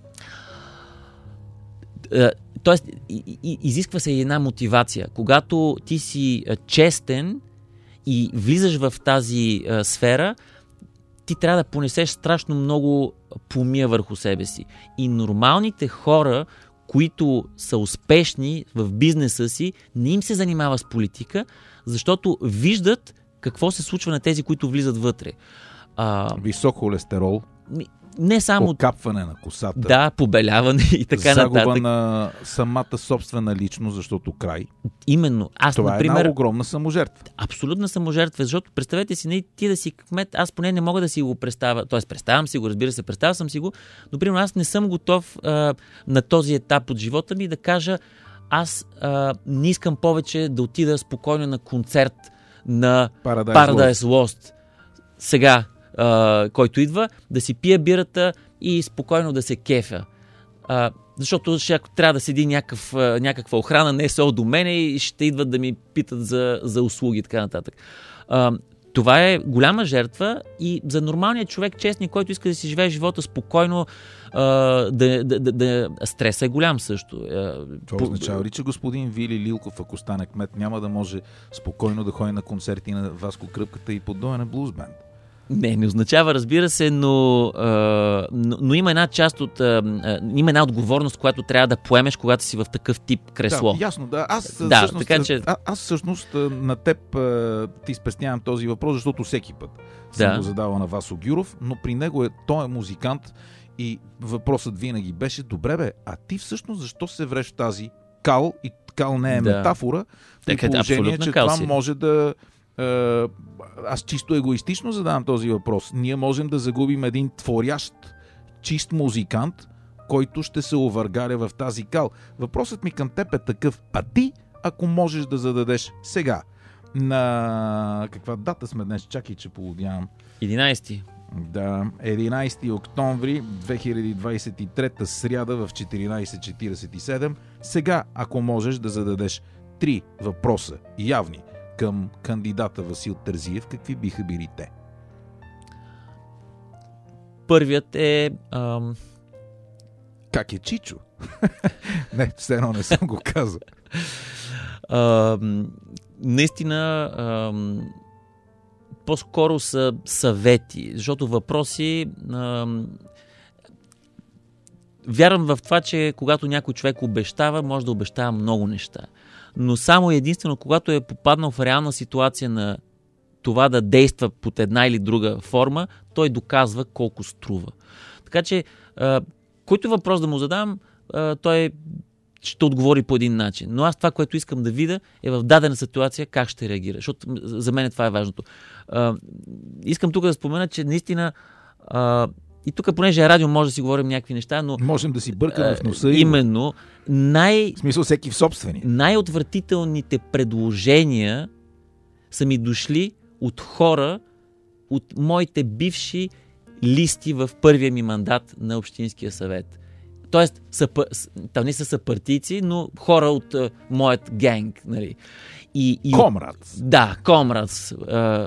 Тоест, изисква се една мотивация. Когато ти си честен и влизаш в тази а, сфера, ти трябва да понесеш страшно много помия върху себе си. И нормалните хора, които са успешни в бизнеса си, не им се занимава с политика, защото виждат какво се случва на тези, които влизат вътре. А, Висок холестерол, не само покапване на косата, да, побеляване и така загуба нататък. на самата собствена личност, защото край. Именно. Аз, Това например, е една огромна саможертва. абсолютна саможертва, защото представете си, не, ти да си кмет, аз поне не мога да си го представя, т.е. представям си го, разбира се, представя съм си го, но примерно аз не съм готов а, на този етап от живота ми да кажа, аз а, не искам повече да отида спокойно на концерт на Paradise, Paradise Lost. Lost. Сега, а, който идва, да си пия бирата и спокойно да се кефя. А, защото ще трябва да седи някакъв, някаква охрана, не е до мене и ще идват да ми питат за, за услуги и така нататък. А, това е голяма жертва и за нормалния човек, честния, който иска да си живее живота спокойно, а, да, да, да, да, стресът е голям също. Това означава ли, че господин Вили Лилков, ако стане кмет, няма да може спокойно да ходи на концерти на Васко Кръпката и поддоя Блуз Бенд? Не, не означава, разбира се, но, а, но, но има една част от... А, има една отговорност, която трябва да поемеш, когато си в такъв тип кресло. Да, ясно, да. Аз, да, всъщност, така, че... а, аз всъщност на теб ти спестявам този въпрос, защото всеки път съм да. го задавал на Васо Гюров, но при него е, той е музикант и въпросът винаги беше, добре бе, а ти всъщност защо се вреш в тази кал, и кал не е да. метафора, при така, положение, че това си. може да... Аз чисто егоистично задавам този въпрос. Ние можем да загубим един творящ, чист музикант, който ще се овъргаля в тази кал. Въпросът ми към теб е такъв, а ти, ако можеш да зададеш сега, на каква дата сме днес? Чакай, че полудявам. единайсети Да, единайсети октомври две хиляди двайсет и трета, сряда в четиринайсет четирийсет и седем. Сега, ако можеш да зададеш три въпроса явни към кандидата Васил Терзиев, какви биха били те? Първият е... Ам... Как е Чичо? Не, все едно не съм го казал. Ам... Наистина... Ам... по-скоро са съвети, защото въпроси... Ам... Вярвам в това, че когато някой човек обещава, може да обещава много неща. Но само единствено, когато е попаднал в реална ситуация на това да действа под една или друга форма, той доказва колко струва. Така че, а, който въпрос да му задам, а, той ще отговори по един начин. Но аз това, което искам да видя, е в дадена ситуация как ще реагира. Защото за мен това е важното. А, искам тук да спомена, че наистина... А, и тук, понеже е радио, може да си говорим някакви неща, но... Можем да си бъркаме в носа. Именно. Най... В смисъл всеки в собствени. Най-отвратителните предложения са ми дошли от хора, от моите бивши листи в първия ми мандат на Общинския съвет. Тоест, съпър... там не са съпартийци, но хора от uh, моят генг. Нали. И, и... Комрадс. Да, комрадс. Uh,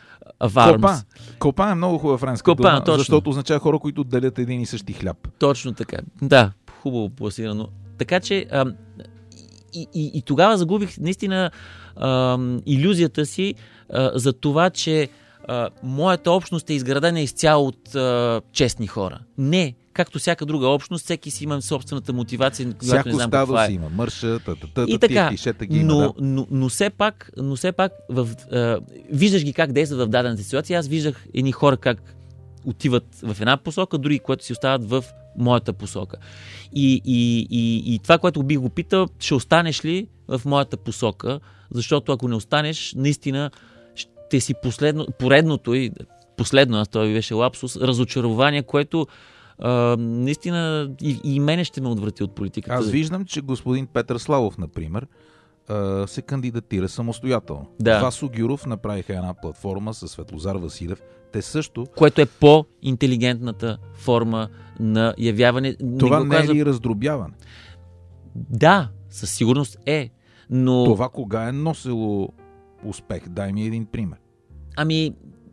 Копа. Копа е много хубава френска Копа, дума, точно. защото означава хора, които делят един и същи хляб. Точно така. Да, хубаво пласирано. Така че а, и, и, и тогава загубих наистина а, илюзията си а, за това, че а, моята общност е изградена изцяло от а, честни хора. Не, както всяка друга общност, всеки си има собствената мотивация, която всяко не знам стадо каква е. си има мърша, тата, и така, клишета ги има. но, Да. но, но все пак, но все пак в, а, виждаш ги как действат в дадената ситуация. Аз виждах едни хора как отиват в една посока, други, които си остават в моята посока. И, и, и, и това, което бих го питал, ще останеш ли в моята посока, защото ако не останеш, наистина ще си последно, поредното и последно, аз това беше лапсус, разочарование, което а, наистина и, и мене ще ме отврати от политиката. Аз виждам, че господин Петър Славов, например, се кандидатира самостоятелно. Да. Васо Гюров направиха една платформа с Светлозар Василев. Те също... Което е по-интелигентната форма на явяване. Това не, не е каза... ли раздробяване? Да, със сигурност е. Но... Това кога е носило успех? Дай ми един пример. Ами,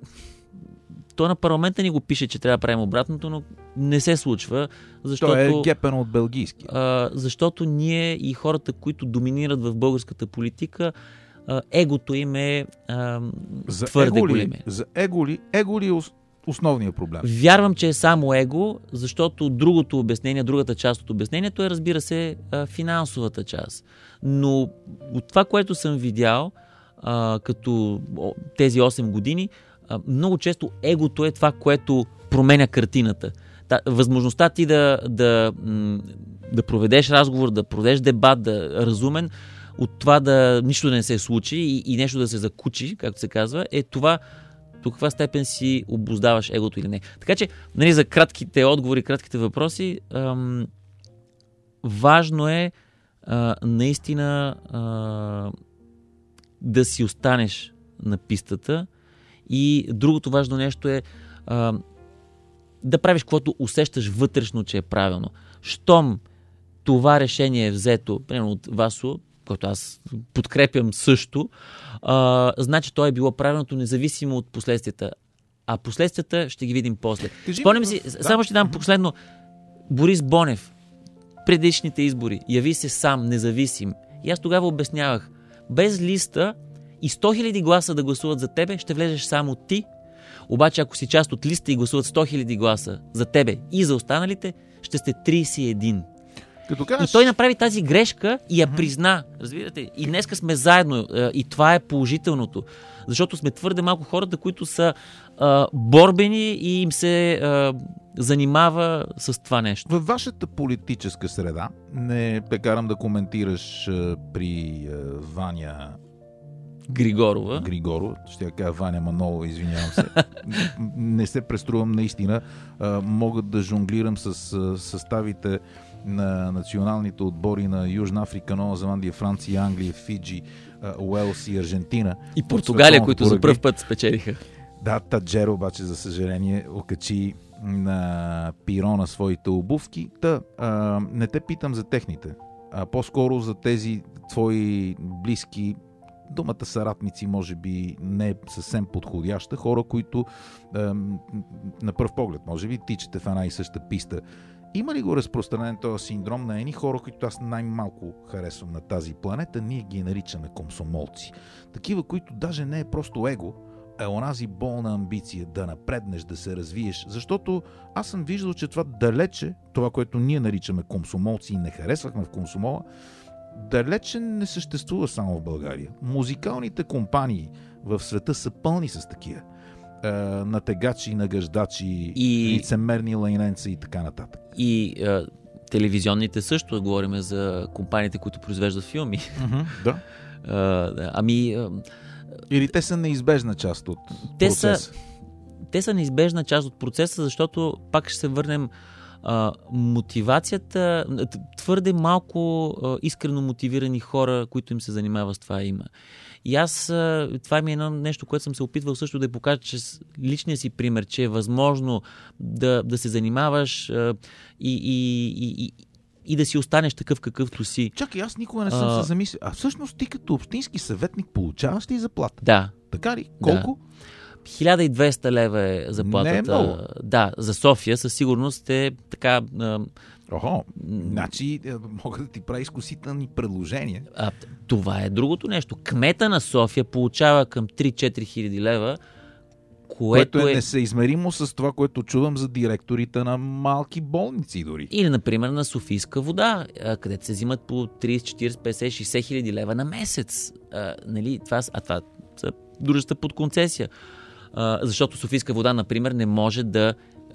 то на парламента ни го пише, че трябва да правим обратното, но не се случва, защото... Той е гепен от белгийски. А, защото ние и хората, които доминират в българската политика, а, егото им е а, за твърде его ли, големе. За его ли? Его ли основният проблем. Вярвам, че е само его, защото другото обяснение, другата част от обяснението е, разбира се, финансовата част. Но от това, което съм видял а, като тези осем години, а, много често егото е това, което променя картината. Та, възможността ти да, да, да проведеш разговор, да проведеш дебат, да разумен, от това да нищо да не се случи и, и нещо да се закучи, както се казва, е това до каква степен си обуздаваш егото или не. Така че, нали, за кратките отговори, кратките въпроси, ам, важно е а, наистина а, да си останеш на пистата и другото важно нещо е а, да правиш каквото усещаш вътрешно, че е правилно. Щом това решение е взето, примерно от Васо, който аз подкрепям също, а, значи то е било правилното, независимо от последствията. А последствията ще ги видим после. Спомням си, да. Само ще дам последно. Борис Бонев, предишните избори, яви се сам, независим. И аз тогава обяснявах, без листа и сто хиляди гласа да гласуват за тебе, ще влезеш само ти. Обаче, ако си част от листа и гласуват сто хиляди гласа за тебе и за останалите, ще сте трийсет и един. Като кажеш... И той направи тази грешка и я призна. Разбирате? И днеска сме заедно. И това е положителното. Защото сме твърде малко хората, които са а, борбени и им се а, занимава с това нещо. Във вашата политическа среда, не те карам да коментираш а, при а, Ваня Григорова. Григорова, ще я кажа Ваня Манолова, извинявам се. Не се преструвам наистина. А, мога да жонглирам с а, съставите на националните отбори на Южна Африка, Нова Зеландия, Франция, Англия, Фиджи, Уелс и Аржентина. И Португалия, които за пръв път спечелиха. Да, Таджеро обаче, за съжаление, окачи на пирона своите обувки. Та, а, не те питам за техните, а по-скоро за тези твои близки, думата съратници може би не е съвсем подходяща, хора, които а, на пръв поглед, може би, тичате в една и съща писта. Има ли го разпространен този синдром на едни хора, които аз най-малко харесвам на тази планета? Ние ги наричаме комсомолци. Такива, които даже не е просто его, а е онази болна амбиция да напреднеш, да се развиеш. Защото аз съм виждал, че това далече, това, което ние наричаме комсомолци и не харесвахме в комсомола, далече не съществува само в България. Музикалните компании в света са пълни с такива. Натегачи, нагаждачи, и... лицемерни лайненца и така нататък. И а, телевизионните също, говорим за компаниите, които произвеждат филми. Mm-hmm, да. А, ами... А... Или те са неизбежна част от те процеса? Са, те са неизбежна част от процеса, защото пак ще се върнем а, мотивацията, твърде малко а, искрено мотивирани хора, които им се занимават с това има. И аз, това ми е едно нещо, което съм се опитвал също да покажа, че личния си пример, че е възможно да, да се занимаваш а, и, и, и, и да си останеш такъв какъвто си. Чакай, аз никога не съм а... се замислил. А всъщност ти като общински съветник получаваш ли заплата? Да. Така ли? Колко? Да. хиляда и двеста лева е заплатата. Не е много. Да, за София със сигурност е така... А... Охо, значи мога да ти правя изкусителни предложения. А, това е другото нещо. Кмета на София получава към три-четири хиляди лева, което, което е, е несъизмеримо с това, което чувам за директорите на малки болници дори. Или, например, на Софийска вода, където се взимат по трийсет, четирийсет, петдесет, шейсет хиляди лева на месец. А, нали, това, а това са дружества под концесия. А, защото Софийска вода, например, не може да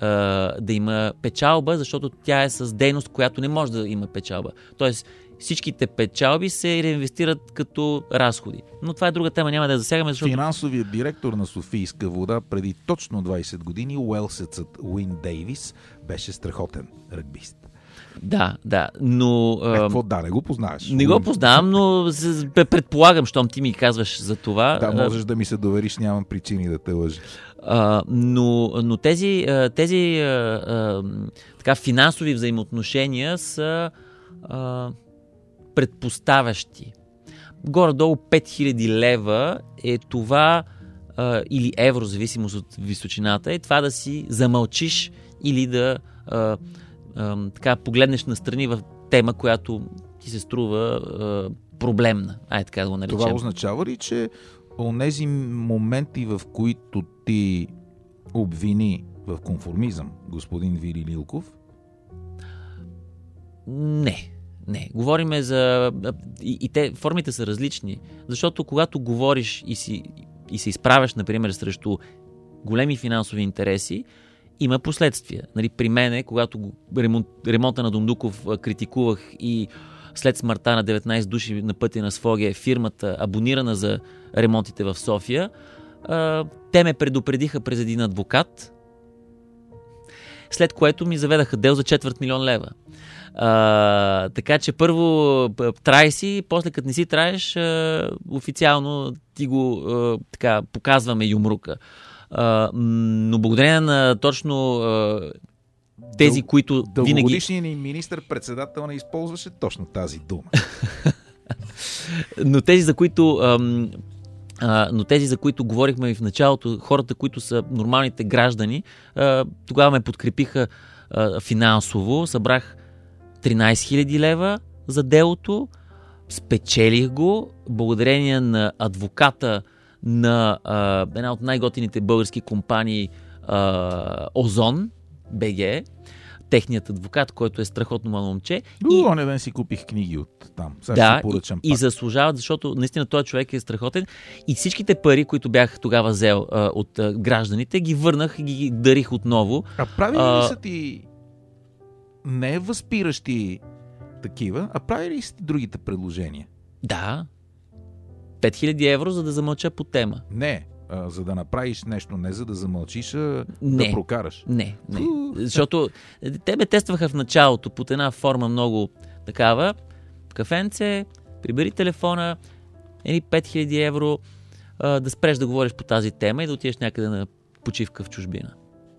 да има печалба, защото тя е с дейност, която не може да има печалба. Тоест, всичките печалби се реинвестират като разходи. Но това е друга тема, няма да я засягаме, защото... Финансовият директор на Софийска вода преди точно двайсет години, уелсецът Уин Дейвис, беше страхотен ръгбист. Да, да, но... Е, какво да, не го познаваш? Не го познавам, но предполагам, щом ти ми казваш за това... Да, можеш да ми се довериш, нямам причини да те лъжа. Uh, но, но тези, тези uh, uh, така, финансови взаимоотношения са uh, предпоставящи. Горе-долу пет хиляди лева е това, uh, или евро, зависимост от височината, е това да си замълчиш или да uh, uh, така, погледнеш настрани в тема, която ти се струва uh, проблемна. Ай, така да го наречем. Това означава ли, че онези моменти, в които ти обвини в конформизъм господин Вили Лилков? Не. Не. Говориме за... И, и те, формите са различни. Защото когато говориш и, си, и се изправяш, например, срещу големи финансови интереси, има последствия. Нали, при мене, когато ремонт, ремонта на Дондуков критикувах и след смъртта на деветнайсет души на пътя на Своге, фирмата, абонирана за ремонтите в София, те ме предупредиха през един адвокат, след което ми заведаха дел за четвърт милион лева. А, така че първо трай си, после като не си траеш, а, официално ти го а, така, показваме юмрука. А, но благодарение на точно а, тези, Дъл... които винаги... Дългогодишният ни министър-председател не използваше точно тази дума. но тези, за които... Ам, а, но тези, за които говорихме и в началото, хората, които са нормалните граждани, а, тогава ме подкрепиха а, финансово. Събрах тринайсет хиляди лева за делото, спечелих го благодарение на адвоката на а, една от най-готините български компании а, Озон БГ, техният адвокат, който е страхотно мало момче. И оня ден си купих книги от там. Сега да, ще поръчам и, и заслужават, защото наистина този човек е страхотен. И всичките пари, които бях тогава взел а, от а, гражданите, ги върнах и ги дарих отново. А правили ли са ти не възпиращи такива, а правили ли са ти другите предложения? Да. пет хиляди евро, за да замълча по тема. Не, а, за да направиш нещо, не за да замълчиш, а не, да прокараш. Не, не. Защото те ме тестваха в началото под една форма много такава. Кафенце, прибери телефона, едни пет хиляди евро, а, да спреш да говориш по тази тема и да отидеш някъде на почивка в чужбина.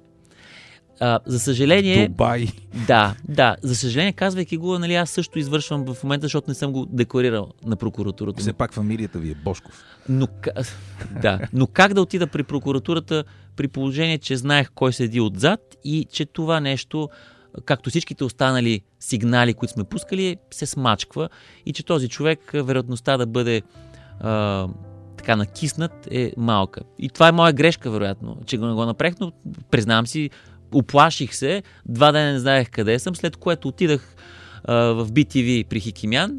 А, за съжаление... Дубай. Да, да. За съжаление, казвайки го, нали, аз също извършвам в момента, защото не съм го декларирал на прокуратурата. Все пак фамилията ви е Бошков. Но, да, но как да отида при прокуратурата при положение, че знаех кой седи отзад и че това нещо, както всичките останали сигнали, които сме пускали, се смачква и че този човек, вероятността да бъде а, така накиснат е малка. И това е моя грешка, вероятно, че го не го направих, но признавам си, уплаших се, два дена не знаех къде съм, след което отидах а, в би ти ви при Хикимян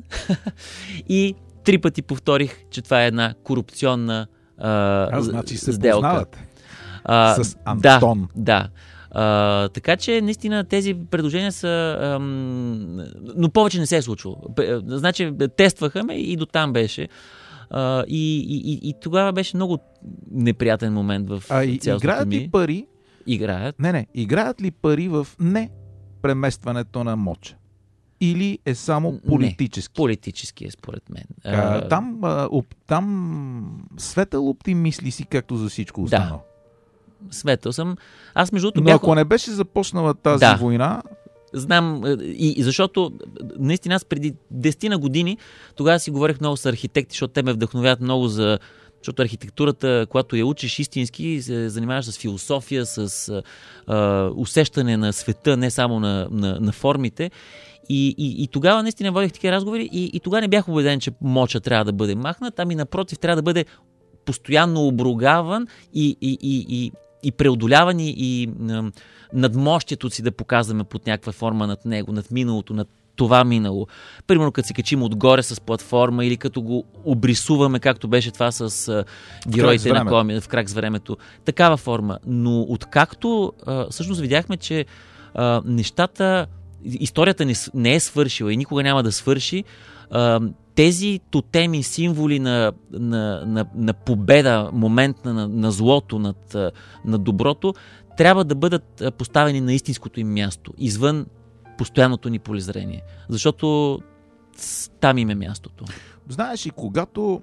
и три пъти повторих, че това е една корупционна а, а, значи се сделка. Познавате а, с Антон. Да, да. А, така че наистина тези предложения са... Ам, но повече не се е случило. Значи тестваха ме и до там беше. А, и, и, и, и тогава беше много неприятен момент в а, цялостното ми. Играят ли пари? Играят. Не, не. Играят ли пари в не преместването на моча? Или е само политически? Не, политически е според мен. А, там, а, оп, там светъл оптимист ли си, както за всичко останало? Да. Светъл съм. Аз между другото Но бях... ако не беше започнала тази да. война... Знам, и, и защото наистина аз преди десетина години тогава си говорех много с архитекти, защото те ме вдъхновяват много за... Защото архитектурата, когато я учиш истински, се занимаваш с философия, с а, усещане на света, не само на, на, на формите. И, и, и тогава наистина водих такива разговори и, и тогава не бях убеден, че моча трябва да бъде махнат, ами напротив трябва да бъде постоянно обругаван и, и, и, и, и преодоляван и, и а, надмощието си да показваме под някаква форма над него, над миналото, над това минало. Примерно като се качим отгоре с платформа или като го обрисуваме, както беше това с а, героите на Коми, в крак с времето. Такава форма. Но откакто а, всъщност видяхме, че а, нещата, историята не, не е свършила и никога няма да свърши, а, тези тотеми, символи на, на, на, на победа, момент на, на злото над, над доброто, трябва да бъдат поставени на истинското им място, извън постоянното ни полезрение. Защото там им е мястото. Знаеш, и когато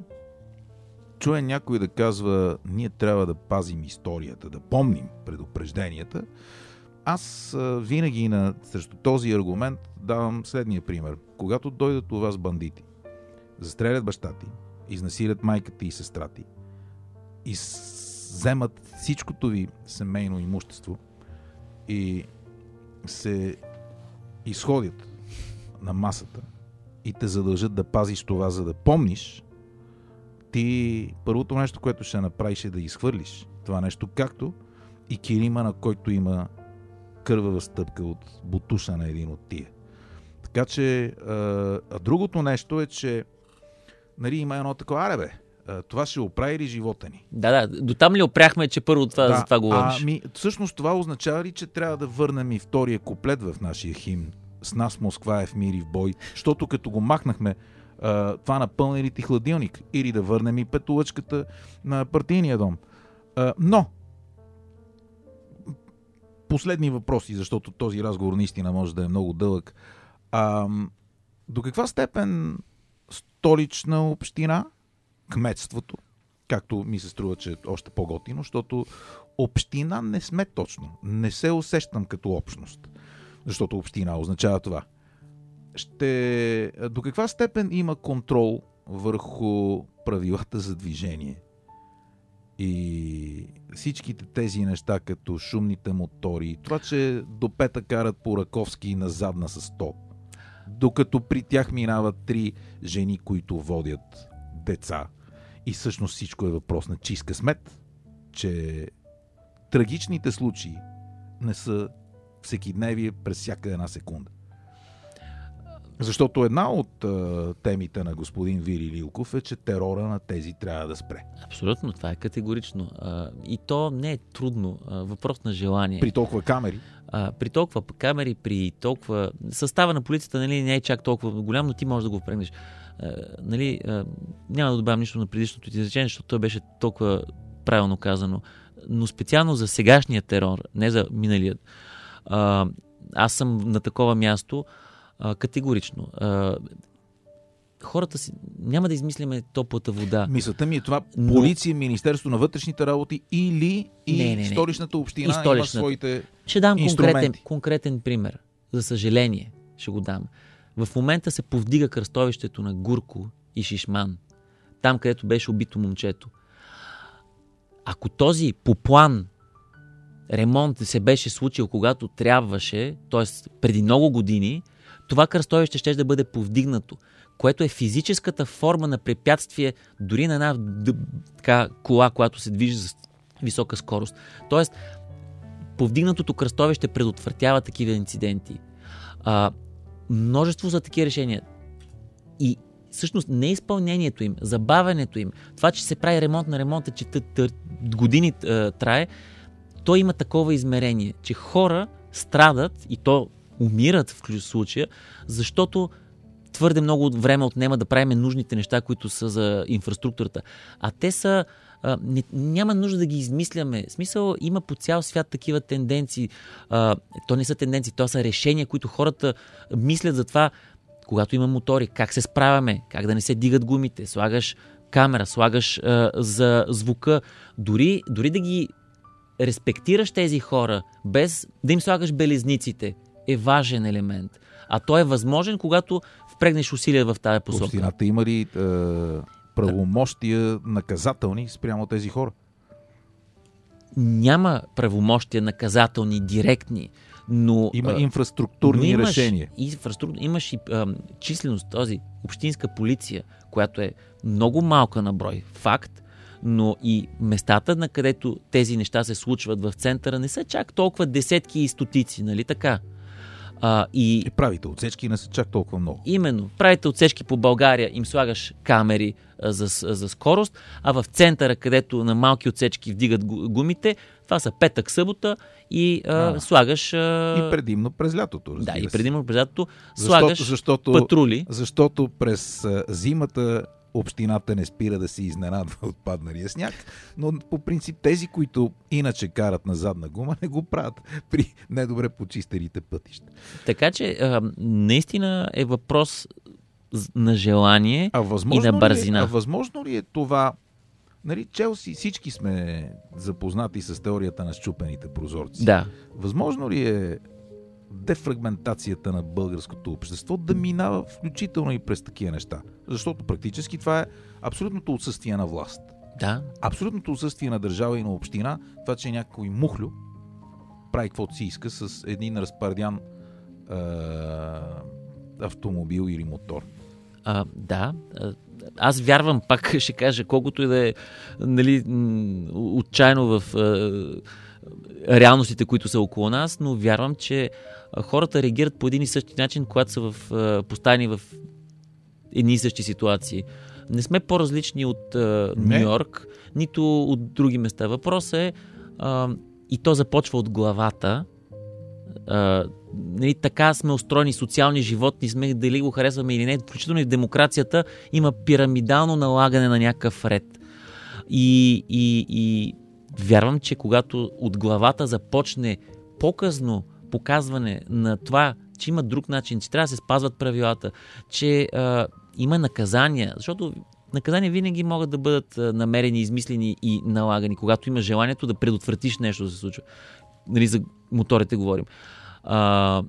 чуе някой да казва, ние трябва да пазим историята, да помним предупрежденията, аз а, винаги на, срещу този аргумент давам следния пример. Когато дойдат у вас бандити, застрелят баща ти, изнасилят майка ти и сестра ти и вземат всичкото ви семейно имущество и се изходят на масата и те задължат да пазиш това, за да помниш, ти първото нещо, което ще направиш е да изхвърлиш това нещо, както и килима, на който има кървава стъпка от бутуша на един от тия. Така че, а, а другото нещо е, че нали, има едно такова, аре бе, това ще оправи ли живота ни? Да, да, до там ли опряхме, че първо това, да, за това говориш? Ами, всъщност това означава ли, че трябва да върнем и втория куплет в нашия химн? С нас Москва е в мир и в бой, защото като го махнахме, а, това напълни ли ти хладилник? Или да върнем и петолъчката на партийния дом? А, но, последни въпроси, защото този разговор наистина може да е много дълъг. А, до каква степен Столична община, кметството, както ми се струва, че е още по-готино, защото община не сме точно. Не се усещам като общност. Защото община означава това. Ще... До каква степен има контрол върху правилата за движение? И всичките тези неща, като шумните мотори, това, че до пета карат по Раковски на задна със сто, докато при тях минават три жени, които водят деца. И всъщност всичко е въпрос на чист късмет, че трагичните случаи не са всекидневие през всяка една секунда. Защото една от а, темите на господин Вили Лилков е, че терора на тези трябва да спре. Абсолютно, това е категорично. А, и то не е трудно. А, въпрос на желание. При толкова камери? А, при толкова камери, при толкова... Състава на полицията, нали, не е чак толкова голям, но ти можеш да го впрегнеш. А, нали, а, няма да добавям нищо на предишното ти изречение, защото той беше толкова правилно казано. Но специално за сегашния терор, не за миналият. А, аз съм на такова място а, категорично. А, хората си... Няма да измисляме топлата вода. Мисълта ми е това, но... полиция, Министерство на вътрешните работи или и не, не, не. Столичната община и столичната. има своите Ще дам инструменти. конкретен, конкретен пример. За съжаление, ще го дам. В момента се повдига кръстовището на Гурко и Шишман. Там, където беше убито момчето. Ако този по план ремонт се беше случил, когато трябваше, т.е. преди много години, това кръстовище ще да бъде повдигнато, което е физическата форма на препятствие дори на една така, кола, която се движи с висока скорост. Тоест, повдигнатото кръстовище предотвратява такива инциденти. А, множество за такива решения. И всъщност неизпълнението им, забавянето им, това, че се прави ремонт на ремонта, че тъ, тъ, години тъ, трае, то има такова измерение, че хора страдат и то умират в случая, защото твърде много време отнема да правим нужните неща, които са за инфраструктурата. А те са... А, не, няма нужда да ги измисляме. В смисъл, има по цял свят такива тенденции. А, то не са тенденции, то са решения, които хората мислят за това, когато има мотори, как се справяме, как да не се дигат гумите, слагаш камера, слагаш а, за звука. Дори, дори да ги респектираш тези хора, без да им слагаш белезниците, е важен елемент. А той е възможен, когато впрегнеш усилия в тази посока. Общината има ли е, правомощия наказателни спрямо тези хора? Няма правомощия наказателни, директни, но... Има инфраструктурни имаш, решения. Инфраструктур, имаш и а, численост, този общинска полиция, която е много малка на брой, факт, но и местата, на където тези неща се случват в центъра, не са чак толкова десетки и стотици, нали така? А, и... и правите отсечки не са чак толкова много. Именно. Правите отсечки по България, им слагаш камери а, за, за скорост, а в центъра, където на малки отсечки вдигат гумите, това са петък, събота и а, а, слагаш... А... И предимно през лятото, разбира Да, се. и предимно през лятото защото, слагаш защото, патрули. Защото през а, зимата общината не спира да се изненадва от падналия сняг, но по принцип тези, които иначе карат на задна гума, не го правят при недобре почистените пътища. Така че а, наистина е въпрос на желание и на бързина. Ли, а възможно ли е това? Нали, Челси, всички сме запознати с теорията на счупените прозорци. Да. Възможно ли е дефрагментацията на българското общество да минава включително и през такива неща? Защото практически това е абсолютното отсъствие на власт. Да. Абсолютното отсъствие на държава и на община, това, че някой мухлю прави каквото си иска с един разпардян е, автомобил или мотор. А, да. Аз вярвам, пак ще кажа, колкото и да е нали, отчаяно в реалностите, които са около нас, но вярвам, че хората реагират по един и същи начин, когато са в, поставени в едни и същи ситуации. Не сме по-различни от Ню Йорк, нито от други места. Въпросът е, а, и то започва от главата, а, нали, така сме устроени, социални животни сме, дали го харесваме или не, включително и в демокрацията има пирамидално налагане на някакъв ред. И, и, и вярвам, че когато от главата започне показно показване на това, че има друг начин, че трябва да се спазват правилата, че а, има наказания, защото наказания винаги могат да бъдат намерени, измислени и налагани, когато има желанието да предотвратиш нещо да се случва. Нали, за моторите говорим. А,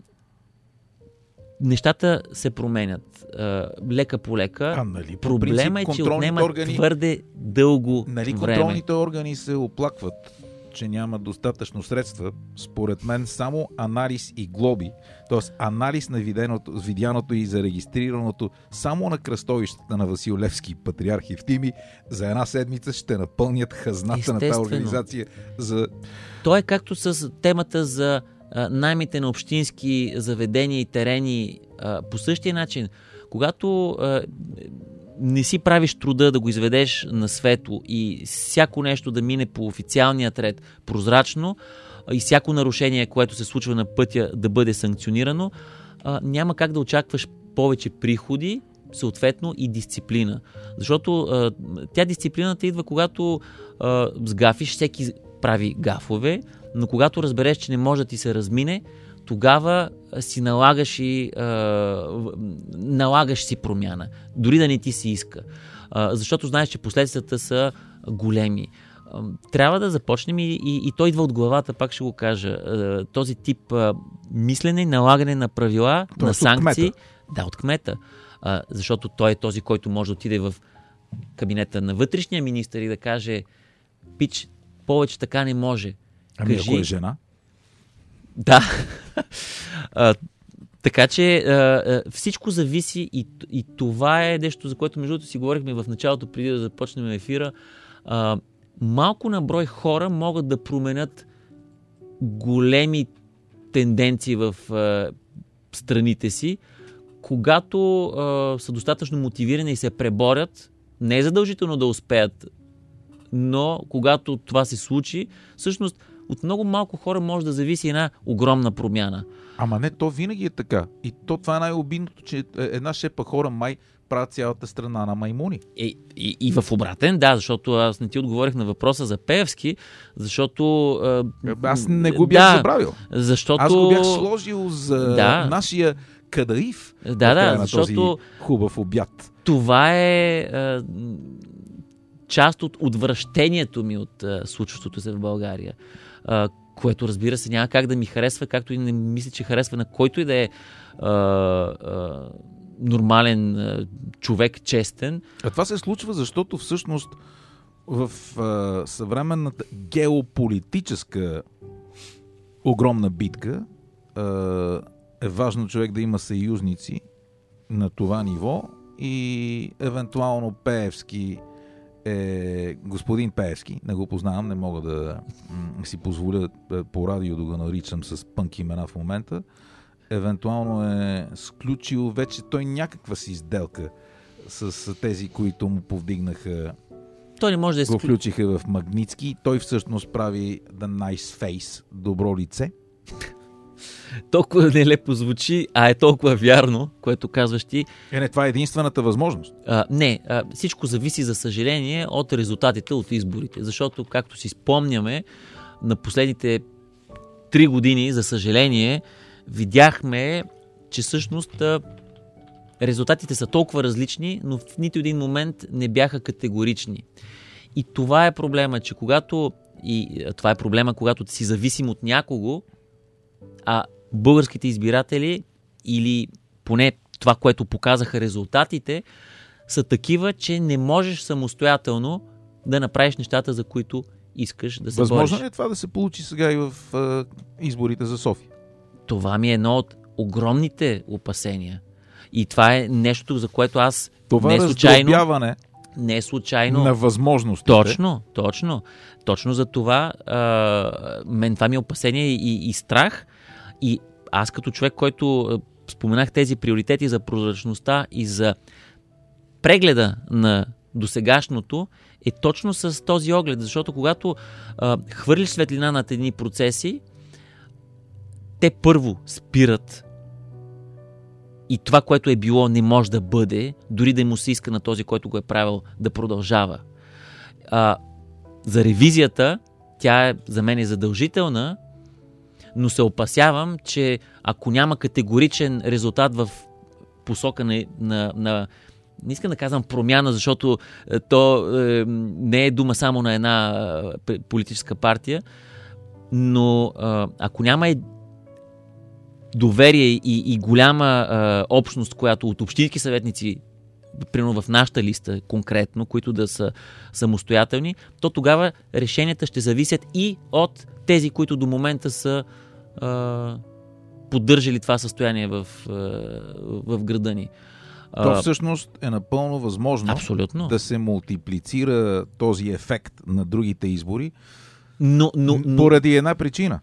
нещата се променят а, лека по лека. А, нали, по Проблема принцип, е, че отнема органи, твърде дълго нали, време. Контролните органи се оплакват, че няма достатъчно средства. Според мен само анализ и глоби, т.е. анализ на виденото, видяното и зарегистрираното само на кръстовищата на Васил Левски, патриарх Евтимий, за една седмица ще напълнят хазната Естествено. на тази организация. За... То е както с темата за а, наймите на общински заведения и терени. А, по същия начин, когато а, не си правиш труда да го изведеш на светло и всяко нещо да мине по официалния ред прозрачно и всяко нарушение, което се случва на пътя, да бъде санкционирано, а, няма как да очакваш повече приходи, съответно и дисциплина. Защото а, тя дисциплината идва, когато а, сгафиш, всеки прави гафове, но когато разбереш, че не може да ти се размине, тогава си налагаш и а, налагаш си промяна. Дори да не ти си иска. А, защото знаеш, че последствията са големи. А, трябва да започнем и, и, и той идва от главата, пак ще го кажа. А, този тип а, мислене, налагане на правила, той на санкции. От да, от кмета. А, защото той е този, който може да отиде в кабинета на вътрешния министър и да каже: пич, повече така не може. Ами Кажи, ако е жена? Да. а, така че а, всичко зависи и, и това е нещо, за което между другото си говорихме в началото, преди да започнем ефира. А, малко на брой хора могат да променят големи тенденции в а, страните си, когато а, са достатъчно мотивирани и се преборят, не е задължително да успеят, но когато това се случи, всъщност от много малко хора може да зависи една огромна промяна. Ама не, то винаги е така. И то това е най-обидното, че една шепа хора май правят цялата страна на маймуни. И, и, и в обратен, да, защото аз не ти отговорих на въпроса за Пеевски, защото... А, аз не го бях да, забравил. Защото... Аз го бях сложил за да. нашия кадаив. Да, да, защото... този хубав обяд. Това е... А, част от отвращението ми от а, случващото се в България. А, което, разбира се, няма как да ми харесва, както и не мисля, че харесва на който и да е а, а, нормален а, човек, честен. А това се случва, защото всъщност в а, съвременната геополитическа огромна битка а, е важно човек да има съюзници на това ниво и евентуално Пеевски е господин Пеевски, не го познавам, не мога да м- си позволя по радио да го наричам с пънк имена в момента. Евентуално е сключил вече той някаква си сделка с тези, които му повдигнаха. Той не може да е го включиха в Магнитски. Той всъщност прави the nice face, добро лице. Толкова нелепо звучи, а е толкова вярно, което казваш ти. Е, не, това е единствената възможност. А, не, а, всичко зависи, за съжаление, от резултатите от изборите. Защото, както си спомняме, на последните три години, за съжаление, видяхме, че всъщност резултатите са толкова различни, но в нито един момент не бяха категорични. И това е проблема, че когато и това е проблема, когато си зависим от някого, а българските избиратели, или поне това, което показаха резултатите, са такива, че не можеш самостоятелно да направиш нещата, за които искаш да се бориш. Възможно ли е това да се получи сега и в е, изборите за София? Това ми е едно от огромните опасения. И това е нещо, за което аз това не случайно... раздробяване Не е случайно. На възможност. Точно, точно. Точно за това а, мен това ми е опасение и, и страх. И аз като човек, който споменах тези приоритети за прозрачността и за прегледа на досегашното, е точно с този оглед. Защото когато а, хвърлиш светлина над едни процеси, те първо спират и това, което е било, не може да бъде, дори да му се иска на този, който го е правил, да продължава. А, за ревизията, тя е, за мен е задължителна, но се опасявам, че ако няма категоричен резултат в посока на, на, на не искам да казвам промяна, защото то е, не е дума само на една е, политическа партия, но е, ако няма е доверие и, и голяма е, общност, която от общински съветници, примерно в нашата листа конкретно, които да са самостоятелни, то тогава решенията ще зависят и от тези, които до момента са е, поддържали това състояние в, е, в града ни. То всъщност е напълно възможно Абсолютно. Да се мултиплицира този ефект на другите избори, но, но, но... поради една причина.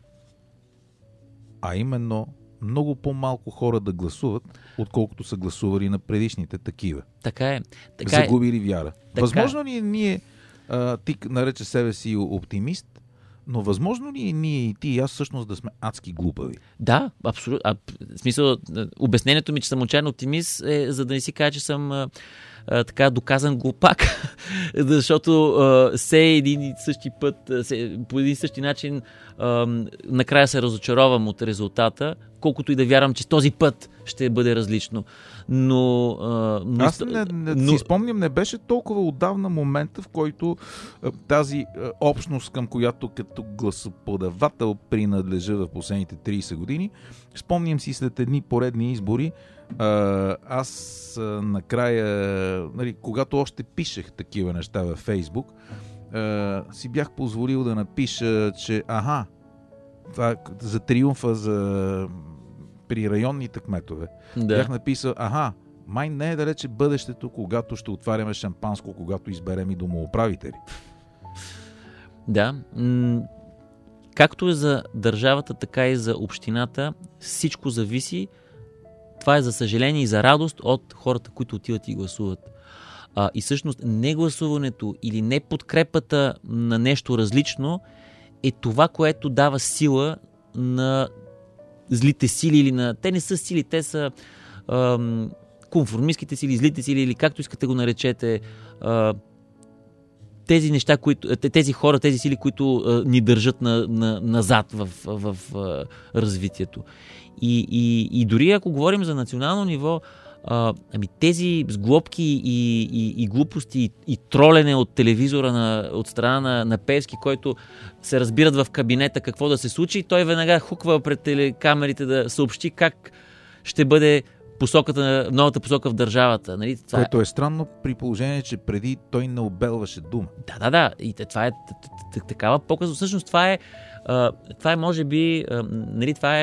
А именно много по-малко хора да гласуват, отколкото са гласували на предишните такива. Така е. Така Загубили вяра. Така Възможно ли е ние, а, ти нарече себе си оптимист, но възможно ли е ние и ти и аз всъщност да сме адски глупави? Да, абсолютно. А, в смисъл, обяснението ми, че съм отчаян оптимист е за да не си кажа, че съм а, а, така доказан глупак, защото а, все един и същи път, се, по един и същи начин а, накрая се разочаровам от резултата, колкото и да вярвам, че този път ще бъде различно. Но, а, но аз не, не но... си спомням, не беше толкова отдавна момента, в който а, тази а, общност, към която като гласоподавател принадлежа в последните трийсет години, спомням си след едни поредни избори, а, аз а, накрая, нали, когато още пишех такива неща във Фейсбук, а, си бях позволил да напиша, че аха, това за триумфа за при районните кметове. Да. Бях написал, аха, май не е далече бъдещето, когато ще отваряме шампанско, когато изберем и домоуправители. Да. М- както е за държавата, така и за общината, всичко зависи, това е за съжаление и за радост от хората, които отиват и гласуват. А, и всъщност не гласуването или не подкрепата на нещо различно е това, което дава сила на злите сили или на... Те не са сили, те са ам, конформистските сили, злите сили или както искате го наречете. А, тези неща, които... Тези хора, тези сили, които а, ни държат на, на, назад в, в, в а, развитието. И, и, и дори ако говорим за национално ниво, а, ами тези сглобки и, и, и глупости и, и тролене от телевизора на, от страна на, на Пеевски, който се разбират в кабинета какво да се случи, той веднага хуква пред телекамерите да съобщи как ще бъде посоката, новата посока в държавата. Нали? Това Което е странно при положение, че преди той не обелваше дума. Да, да, да. И това е такава показва. Всъщност това е, това е може би, нали, това е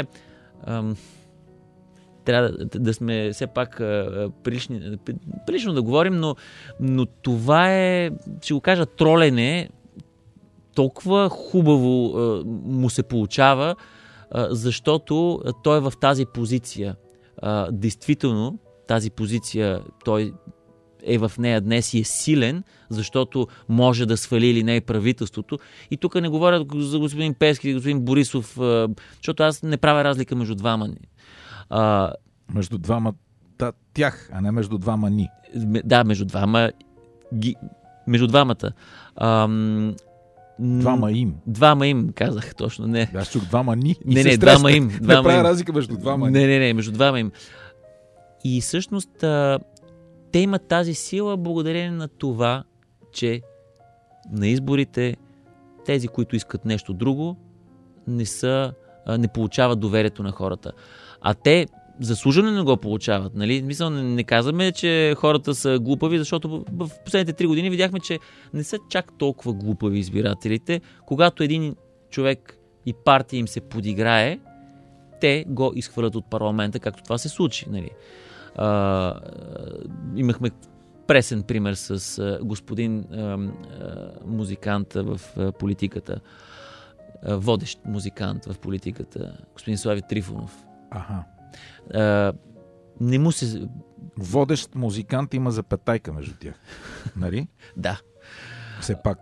трябва да, да сме все пак прилични, прилично да говорим, но, но това е, ще го кажа, тролене, толкова хубаво му се получава, защото той е в тази позиция. Действително, тази позиция, той е в нея днес и е силен, защото може да свали или не правителството. И тук не говоря за господин Пеевски или господин Борисов, защото аз не правя разлика между двама. А, между двама тях, а не между двама ни. Да, между двама ги, между двамата. А, двама им. Двама им, казах точно. Не. Да, аз чух двама ни. Не, не, двама им. Двама не правя им. разлика между двама не, не, не, между двама им. И всъщност а, те имат тази сила благодарение на това, че на изборите тези, които искат нещо друго, не са, а, не получават доверието на хората. А те заслужено не го получават. Нали? Мисля, не, не казваме, че хората са глупави, защото в последните три години видяхме, че не са чак толкова глупави избирателите. Когато един човек и партия им се подиграе, те го изхвърлят от парламента, както това се случи. Нали? А, имахме пресен пример с а, господин а, а, музиканта в а, политиката, а, водещ музикант в политиката, господин Слави Трифонов. Аха. А, не му се... Водещ музикант има запетайка между тях. Нали? Да. Все пак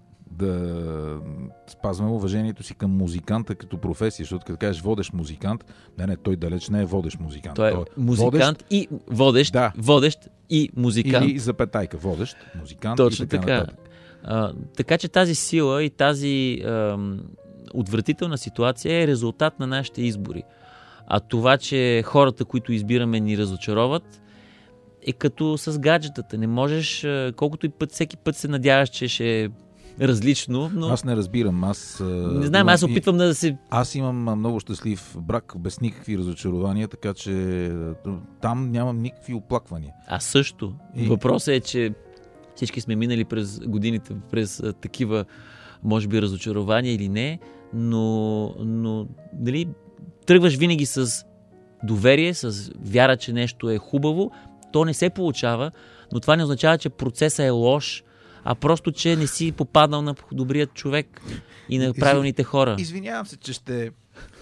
да спазваме уважението си към музиканта като професия, защото като кажеш водещ музикант, не, не, той далеч не е водещ музикант. Той е, той е музикант водещ, и водещ, да. водещ и музикант. Или запетайка, водещ, музикант. Точно и така. така. Нататък. А, така че тази сила и тази а, отвратителна ситуация е резултат на нашите избори. А това, че хората, които избираме, ни разочароват, е като с гаджетата. Не можеш, колкото и път, всеки път се надяваш, че ще е различно, но... Аз не разбирам. Аз, не знам, аз опитвам да се... Аз имам много щастлив брак, без никакви разочарования, така че там нямам никакви оплаквания. Аз също. И... Въпросът е, че всички сме минали през годините през такива, може би, разочарования или не, но, но нали, тръгваш винаги с доверие, с вяра, че нещо е хубаво. То не се получава, но това не означава, че процесът е лош, а просто, че не си попаднал на добрият човек и на правилните хора. Извинявам се, че ще е,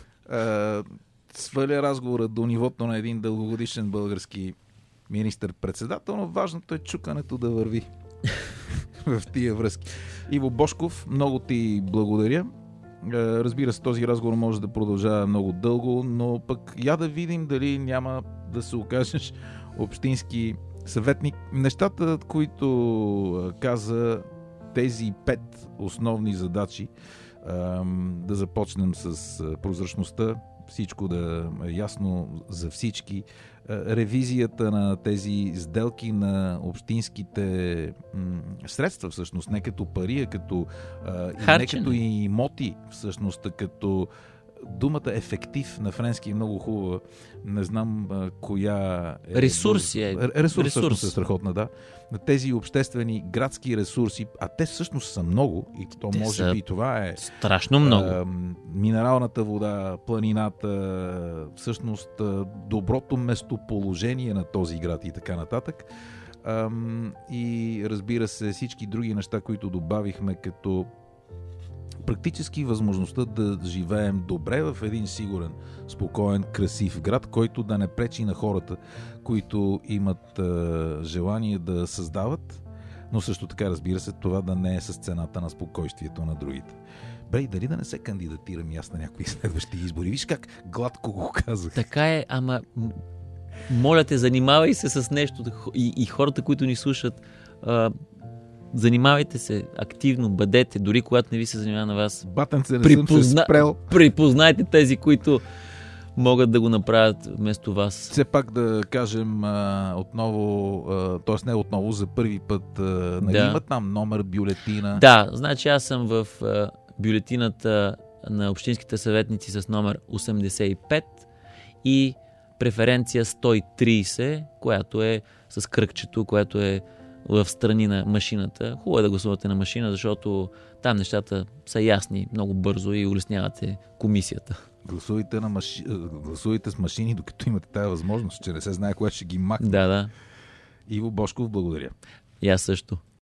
сваля разговора до нивото на един дългогодишен български министър-председател, но важното е чукането да върви в тия връзки. Иво Божков, много ти благодаря. Разбира се, този разговор може да продължава много дълго, но пък я да видим дали няма да се окажеш общински съветник. Нещата, които каза, тези пет основни задачи, да започнем с прозрачността, всичко да е ясно за всички, ревизията на тези сделки на общинските средства, всъщност, не като пари, а като, не като и имоти, всъщност, като думата ефектив на френски е много хубава. Не знам а, коя е... Ресурси е. Ресурс, всъщност е страхотна, да. На тези обществени градски ресурси, а те всъщност са много, и то те може би това е... Страшно много. А, минералната вода, планината, всъщност доброто местоположение на този град и така нататък. А, и разбира се, всички други неща, които добавихме като практически възможността да живеем добре в един сигурен, спокоен, красив град, който да не пречи на хората, които имат е, желание да създават, но също така, разбира се, това да не е с цената на спокойствието на другите. Бре, и дали да не се кандидатирам и аз на някои следващи избори? Виж как гладко го казах. Така е, ама моля те, занимавай се с нещо и, и хората, които ни слушат, е, занимавайте се активно, бъдете, дори когато не ви се занимава на вас. Батенце, не Припозна... съм се спрел. Припознайте тези, които могат да го направят вместо вас. Все пак да кажем а, отново, т.е. не отново, за първи път, а, нали да. Има там номер, бюлетина? Да, значи аз съм в а, бюлетината на общинските съветници с номер осемдесет и пет и преференция сто и трийсет, която е с кръгчето, което е в страни на машината. Хубаво е да гласувате на машина, защото там нещата са ясни много бързо и улеснявате комисията. Гласувайте, на маши... Гласувайте с машини, докато имате тази възможност, че не се знае кое ще ги макне. Да, да. Иво Божков, благодаря. И аз също.